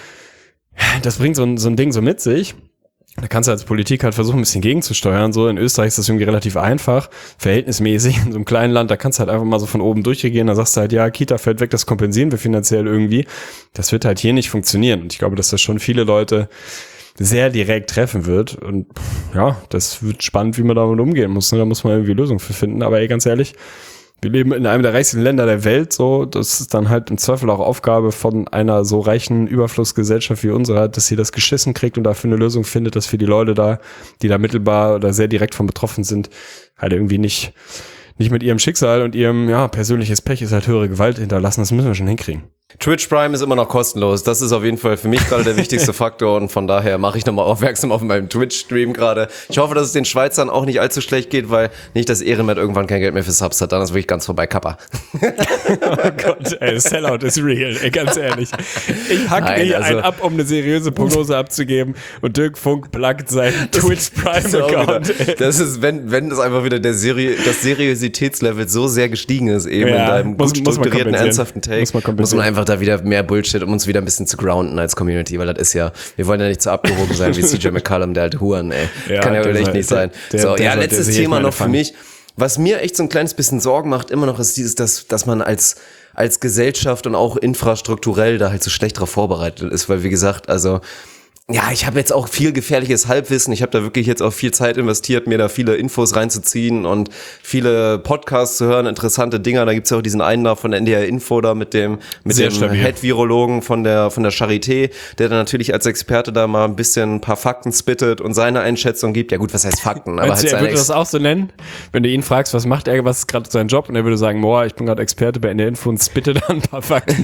das bringt so ein Ding so mit sich. Da kannst du als Politik halt versuchen, ein bisschen gegenzusteuern. So in Österreich ist das irgendwie relativ einfach, verhältnismäßig in so einem kleinen Land. Da kannst du halt einfach mal so von oben durchregieren. Da sagst du halt, ja, Kita fällt weg, das kompensieren wir finanziell irgendwie. Das wird halt hier nicht funktionieren. Und ich glaube, dass das schon viele Leute sehr direkt treffen wird. Und ja, das wird spannend, wie man damit umgehen muss. Ne? Da muss man irgendwie Lösungen für finden. Aber ganz ehrlich, wir leben in einem der reichsten Länder der Welt, so. Das ist dann halt im Zweifel auch Aufgabe von einer so reichen Überflussgesellschaft wie unserer, dass sie das geschissen kriegt und dafür eine Lösung findet, dass für die Leute da, die da mittelbar oder sehr direkt von betroffen sind, halt irgendwie nicht mit ihrem Schicksal und ihrem, persönliches Pech ist halt höhere Gewalt hinterlassen. Das müssen wir schon hinkriegen. Twitch Prime ist immer noch kostenlos. Das ist auf jeden Fall für mich gerade der wichtigste Faktor und von daher mache ich nochmal aufmerksam auf meinem Twitch-Stream gerade. Ich hoffe, dass es den Schweizern auch nicht allzu schlecht geht, weil nicht, dass Ehrenmet irgendwann kein Geld mehr für Subs hat. Dann ist wirklich ganz vorbei, Kappa. Oh Gott, ey, Sellout ist real, ey, ganz ehrlich. Ich hack mir einen ab, um eine seriöse Prognose abzugeben und Dirk Funk pluggt seinen Twitch Prime-Account. Das ist, wenn das einfach wieder das Seriositätslevel so sehr gestiegen ist, eben in deinem gut strukturierten, ernsthaften Take, muss man einfach da wieder mehr Bullshit, um uns wieder ein bisschen zu grounden als Community, weil das ist ja, wir wollen ja nicht so abgehoben sein wie CJ McCollum, der alte Huren, ey. Ja, kann ja wohl echt nicht sein. Letztes Thema noch für mich. Was mir echt so ein kleines bisschen Sorgen macht, immer noch, ist dieses, dass man als Gesellschaft und auch infrastrukturell da halt so schlecht drauf vorbereitet ist, weil wie gesagt, also ja, ich habe jetzt auch viel gefährliches Halbwissen. Ich habe da wirklich jetzt auch viel Zeit investiert, mir da viele Infos reinzuziehen und viele Podcasts zu hören, interessante Dinger. Da gibt's ja auch diesen einen da von der NDR Info da mit dem Head-Virologen von der Charité, der dann natürlich als Experte da mal ein paar Fakten spittet und seine Einschätzung gibt. Ja gut, was heißt Fakten? Aber halt er würde das auch so nennen, wenn du ihn fragst, was macht er, was ist gerade sein Job? Und er würde sagen, ich bin gerade Experte bei NDR Info und spitte dann ein paar Fakten.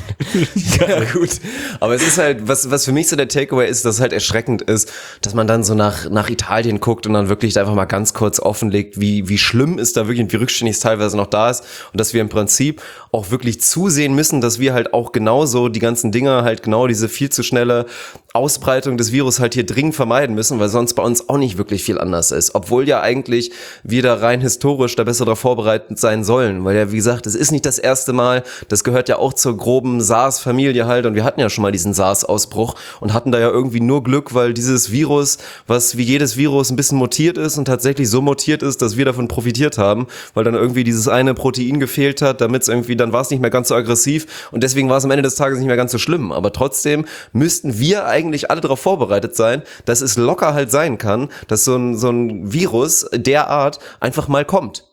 Ja gut, aber es ist halt, was für mich so der Takeaway ist, dass es halt erschreckend ist, dass man dann so nach Italien guckt und dann wirklich einfach mal ganz kurz offenlegt, wie schlimm es da wirklich und wie rückständig es teilweise noch da ist und dass wir im Prinzip auch wirklich zusehen müssen, dass wir halt auch genauso die ganzen Dinger halt genau diese viel zu schnelle Ausbreitung des Virus halt hier dringend vermeiden müssen, weil sonst bei uns auch nicht wirklich viel anders ist, obwohl ja eigentlich wir da rein historisch da besser darauf vorbereitet sein sollen, weil ja wie gesagt, es ist nicht das erste Mal, das gehört ja auch zur groben SARS-Familie halt und wir hatten ja schon mal diesen SARS-Ausbruch und hatten da ja irgendwie nur Glück, weil dieses Virus, was wie jedes Virus ein bisschen mutiert ist und tatsächlich so mutiert ist, dass wir davon profitiert haben, weil dann irgendwie dieses eine Protein gefehlt hat, damit es irgendwie, dann war es nicht mehr ganz so aggressiv und deswegen war es am Ende des Tages nicht mehr ganz so schlimm, aber trotzdem müssten wir eigentlich alle darauf vorbereitet sein, dass es locker halt sein kann, dass so ein Virus derart einfach mal kommt,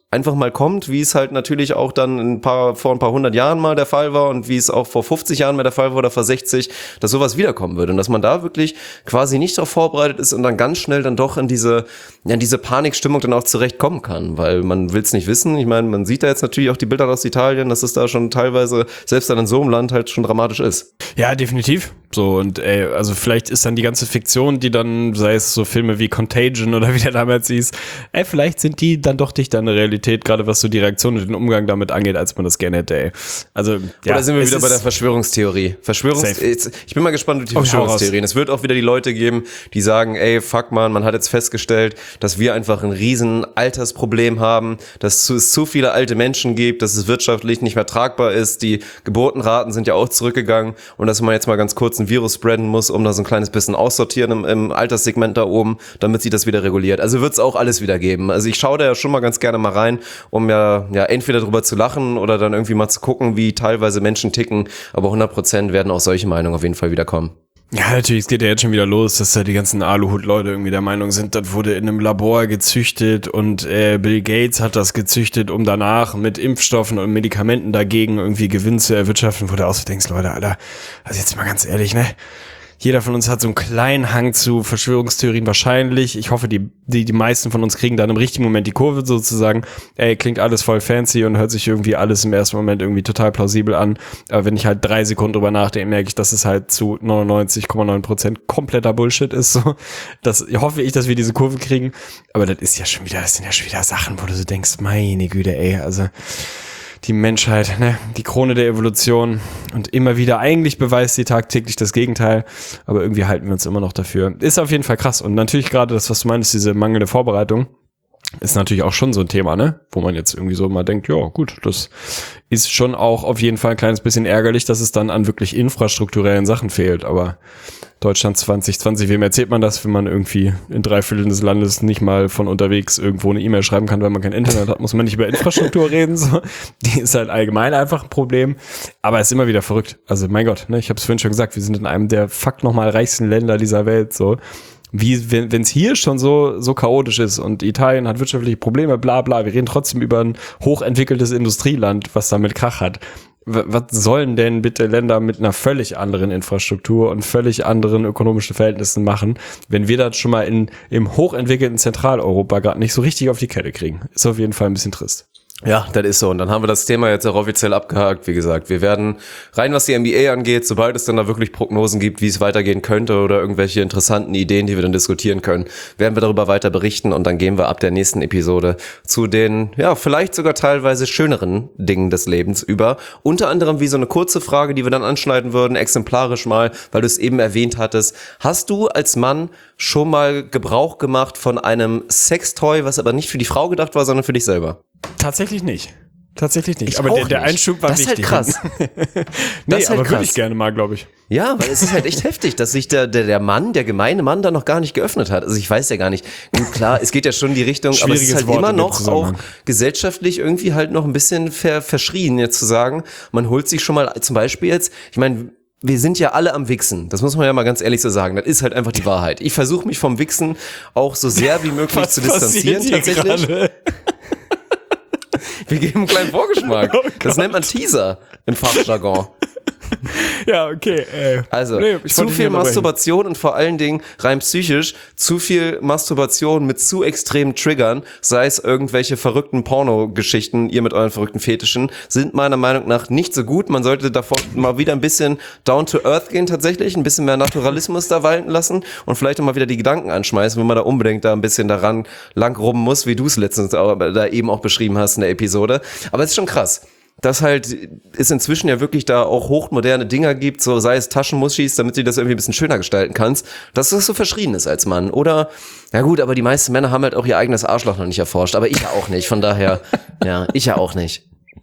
wie es halt natürlich auch dann vor ein paar 100 Jahren mal der Fall war und wie es auch vor 50 Jahren mal der Fall war oder vor 60, dass sowas wiederkommen würde und dass man da wirklich quasi nicht darauf vorbereitet ist und dann ganz schnell dann doch in diese Panikstimmung dann auch zurechtkommen kann, weil man will es nicht wissen. Ich meine, man sieht da jetzt natürlich auch die Bilder aus Italien, dass es da schon teilweise, selbst dann in so einem Land halt schon dramatisch ist. Ja, definitiv. So, und also vielleicht ist dann die ganze Fiktion, die dann, sei es so Filme wie Contagion oder wie der damals hieß, vielleicht sind die dann doch dichter an der Realität, gerade was so die Reaktion und den Umgang damit angeht, als man das gerne hätte, ey. Also, ja. Oder sind wir wieder bei der Verschwörungstheorie? Ich bin mal gespannt auf die Verschwörungstheorien. Es wird auch wieder die Leute geben, die sagen, fuck man hat jetzt festgestellt, dass wir einfach ein riesen Altersproblem haben, dass es zu viele alte Menschen gibt, dass es wirtschaftlich nicht mehr tragbar ist, die Geburtenraten sind ja auch zurückgegangen und dass man jetzt mal ganz kurz ein Virus spreaden muss, um da so ein kleines bisschen aussortieren im Alterssegment da oben, damit sich das wieder reguliert. Also wird es auch alles wieder geben. Also ich schaue da ja schon mal ganz gerne mal rein, um ja entweder drüber zu lachen oder dann irgendwie mal zu gucken, wie teilweise Menschen ticken, aber 100% werden auch solche Meinungen auf jeden Fall wieder kommen. Ja, natürlich, es geht ja jetzt schon wieder los, dass da die ganzen Aluhut-Leute irgendwie der Meinung sind, das wurde in einem Labor gezüchtet und Bill Gates hat das gezüchtet, um danach mit Impfstoffen und Medikamenten dagegen irgendwie Gewinn zu erwirtschaften, wo du auch so denkst, Leute, Alter, also jetzt mal ganz ehrlich, ne? Jeder von uns hat so einen kleinen Hang zu Verschwörungstheorien wahrscheinlich. Ich hoffe, die meisten von uns kriegen dann im richtigen Moment die Kurve sozusagen. Klingt alles voll fancy und hört sich irgendwie alles im ersten Moment irgendwie total plausibel an. Aber wenn ich halt 3 Sekunden drüber nachdenke, merke ich, dass es halt zu 99,9% kompletter Bullshit ist. So, das hoffe ich, dass wir diese Kurve kriegen. Aber das sind ja schon wieder Sachen, wo du so denkst, meine Güte, also die Menschheit, ne, die Krone der Evolution und immer wieder, eigentlich beweist sie tagtäglich das Gegenteil, aber irgendwie halten wir uns immer noch dafür. Ist auf jeden Fall krass und natürlich gerade das, was du meinst, diese mangelnde Vorbereitung. ist natürlich auch schon so ein Thema, ne? Wo man jetzt irgendwie so mal denkt, ja gut, das ist schon auch auf jeden Fall ein kleines bisschen ärgerlich, dass es dann an wirklich infrastrukturellen Sachen fehlt. Aber Deutschland 2020, wem erzählt man das, wenn man irgendwie in 3/4 des Landes nicht mal von unterwegs irgendwo eine E-Mail schreiben kann, weil man kein Internet hat, muss man nicht über Infrastruktur reden. So. Die ist halt allgemein einfach ein Problem. Aber es ist immer wieder verrückt. Also mein Gott, ne? Ich habe es vorhin schon gesagt, wir sind in einem der nochmal reichsten Länder dieser Welt. So. Wie, wenn es hier schon so chaotisch ist und Italien hat wirtschaftliche Probleme, bla bla, wir reden trotzdem über ein hochentwickeltes Industrieland, was damit Krach hat. Was sollen denn bitte Länder mit einer völlig anderen Infrastruktur und völlig anderen ökonomischen Verhältnissen machen, wenn wir das schon mal im hochentwickelten Zentraleuropa gerade nicht so richtig auf die Kette kriegen? Ist auf jeden Fall ein bisschen trist. Ja, das ist so. Und dann haben wir das Thema jetzt auch offiziell abgehakt. Wie gesagt, wir werden rein, was die NBA angeht, sobald es dann da wirklich Prognosen gibt, wie es weitergehen könnte oder irgendwelche interessanten Ideen, die wir dann diskutieren können, werden wir darüber weiter berichten und dann gehen wir ab der nächsten Episode zu den, ja, vielleicht sogar teilweise schöneren Dingen des Lebens über. Unter anderem wie so eine kurze Frage, die wir dann anschneiden würden, exemplarisch mal, weil du es eben erwähnt hattest. Hast du als Mann schon mal Gebrauch gemacht von einem Sextoy, was aber nicht für die Frau gedacht war, sondern für dich selber? Tatsächlich nicht. Ich aber auch der nicht. Einschub war das wichtig. Das ist halt krass. Nee, das ist halt aber würde krass. ich gerne mal, glaube ich. Ja, weil es ist halt echt heftig, dass sich der Mann, der gemeine Mann, da noch gar nicht geöffnet hat. Also ich weiß ja gar nicht. Gut, klar, es geht ja schon in die Richtung, aber es ist halt Wort immer in dem noch auch Zusammenhang. gesellschaftlich irgendwie halt noch ein bisschen verschrien, jetzt zu sagen, man holt sich schon mal zum Beispiel jetzt, ich meine, wir sind ja alle am Wichsen. Das muss man ja mal ganz ehrlich so sagen. Das ist halt einfach die Wahrheit. Ich versuche mich vom Wichsen auch so sehr wie möglich zu distanzieren, tatsächlich. Gerade? Wir geben einen kleinen Vorgeschmack. Oh Das nennt man Teaser im Fachjargon. Ja, okay. Also, Nee, ich zu wollte viel nicht unterbrechen. Masturbation und vor allen Dingen rein psychisch, zu viel Masturbation mit zu extremen Triggern, sei es irgendwelche verrückten Pornogeschichten, ihr mit euren verrückten Fetischen, sind meiner Meinung nach nicht so gut. Man sollte davor mal wieder ein bisschen down to earth gehen tatsächlich, ein bisschen mehr Naturalismus da walten lassen und vielleicht auch mal wieder die Gedanken anschmeißen, wenn man da unbedingt da ein bisschen daran lang rubben muss, wie du es letztens da eben auch beschrieben hast in der Episode. Aber es ist schon krass, dass halt es inzwischen ja wirklich da auch hochmoderne Dinger gibt, so sei es Taschenmuschis, damit du das irgendwie ein bisschen schöner gestalten kannst, dass das so verschrien ist als Mann. Oder, ja gut, aber die meisten Männer haben halt auch ihr eigenes Arschloch noch nicht erforscht, aber ich ja auch nicht, von daher, ja, ich ja auch nicht.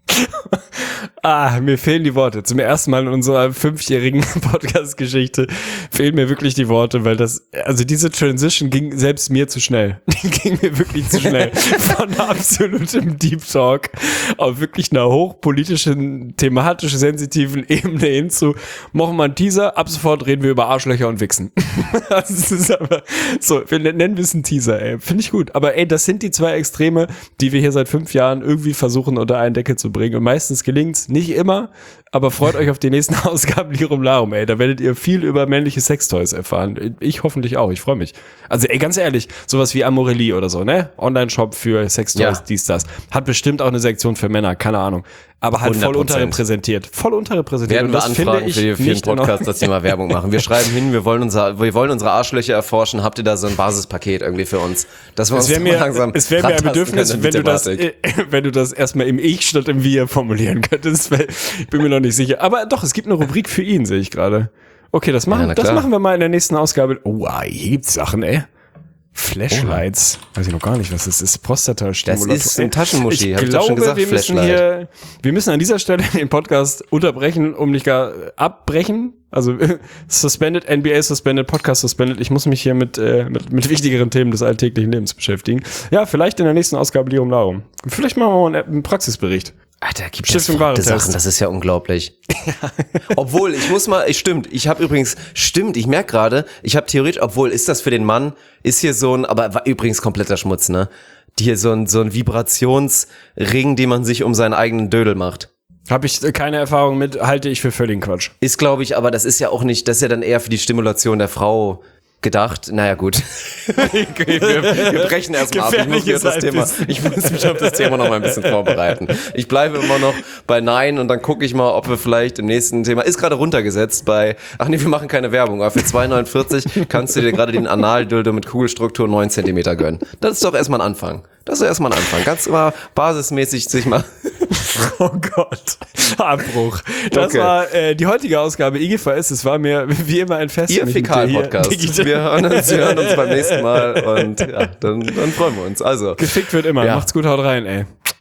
Mir fehlen die Worte. Zum ersten Mal in unserer 5-jährigen Podcast-Geschichte fehlen mir wirklich die Worte, weil diese Transition ging selbst mir zu schnell. Die ging mir wirklich zu schnell. Von absolutem Deep Talk auf wirklich einer hochpolitischen, thematisch sensitiven Ebene hin zu, machen wir einen Teaser, ab sofort reden wir über Arschlöcher und Wichsen. Das ist aber so, wir nennen es einen Teaser, ey. Finde ich gut. Aber ey, das sind die zwei Extreme, die wir hier seit 5 Jahren irgendwie versuchen unter einen Deckel zu bringen. Und meistens gelingt's, nicht immer, aber freut euch auf die nächsten Ausgaben Lirum Larum, ey. Da werdet ihr viel über männliche Sextoys erfahren. Ich hoffentlich auch, ich freue mich. Also ey, ganz ehrlich, sowas wie Amorelie oder so, ne? Online-Shop für Sextoys, Ja. dies, das. Hat bestimmt auch eine Sektion für Männer, keine Ahnung. Aber halt voll 100%. unterrepräsentiert. Voll unterrepräsentiert. Werden Und wir das anfragen finde ich für den nicht in Podcast, dass die mal Werbung machen. Wir schreiben hin, wir wollen unsere Arschlöcher erforschen. Habt ihr da so ein Basispaket irgendwie für uns? Dass wir Es uns wäre da mir, langsam es wär mir ein rantasten Bedürfnis, können in wenn die du, das, Thematik. wenn du das erstmal im Ich statt im Wir formulieren könntest. Weil ich bin mir noch nicht sicher. Aber doch, es gibt eine Rubrik für ihn, sehe ich gerade. Okay, das machen wir mal in der nächsten Ausgabe. Oh, hier gibt's Sachen, ey. Flashlights. Weiß ich noch gar nicht, was das ist. Prostatastimulator. Das ist ein Taschenmuschi, Ich hab ich doch schon glaube, gesagt, wir müssen an dieser Stelle den Podcast unterbrechen, um nicht gar abbrechen. Also Suspended, NBA Suspended, Podcast Suspended. Ich muss mich hier mit wichtigeren Themen des alltäglichen Lebens beschäftigen. Ja, vielleicht in der nächsten Ausgabe Lirum Larum. Vielleicht machen wir mal einen Praxisbericht. Alter, gibt es Stiftung verrückte Warentest. Sachen, das ist ja unglaublich. Obwohl, ich merke gerade, ich habe theoretisch, obwohl, ist das für den Mann, ist hier so ein, aber war übrigens kompletter Schmutz, ne? Hier so ein Vibrationsring, den man sich um seinen eigenen Dödel macht. Habe ich keine Erfahrung mit, halte ich für völligen Quatsch. Ist, glaube ich, aber das ist ja auch nicht, das ist ja dann eher für die Stimulation der Frau gedacht. Naja, gut. wir brechen erstmal ab. Ich muss mich auf das Thema noch mal ein bisschen vorbereiten. Ich bleibe immer noch bei Nein und dann gucke ich mal, ob wir vielleicht im nächsten Thema, ist gerade runtergesetzt bei, wir machen keine Werbung, aber für 2,49 kannst du dir gerade den Analdildo mit Kugelstruktur 9 cm gönnen. Das ist doch erstmal ein Anfang. Das ist erstmal ein Anfang. Ganz immer basismäßig sich mal. Oh Gott. Abbruch. Das Okay. war die heutige Ausgabe IGVS. Es war mir wie immer ein Fest. Ihr Fäkal-Podcast. Wir hören uns beim nächsten Mal und ja, dann freuen wir uns. Also. Gefickt wird immer. Ja. Macht's gut, haut rein, ey.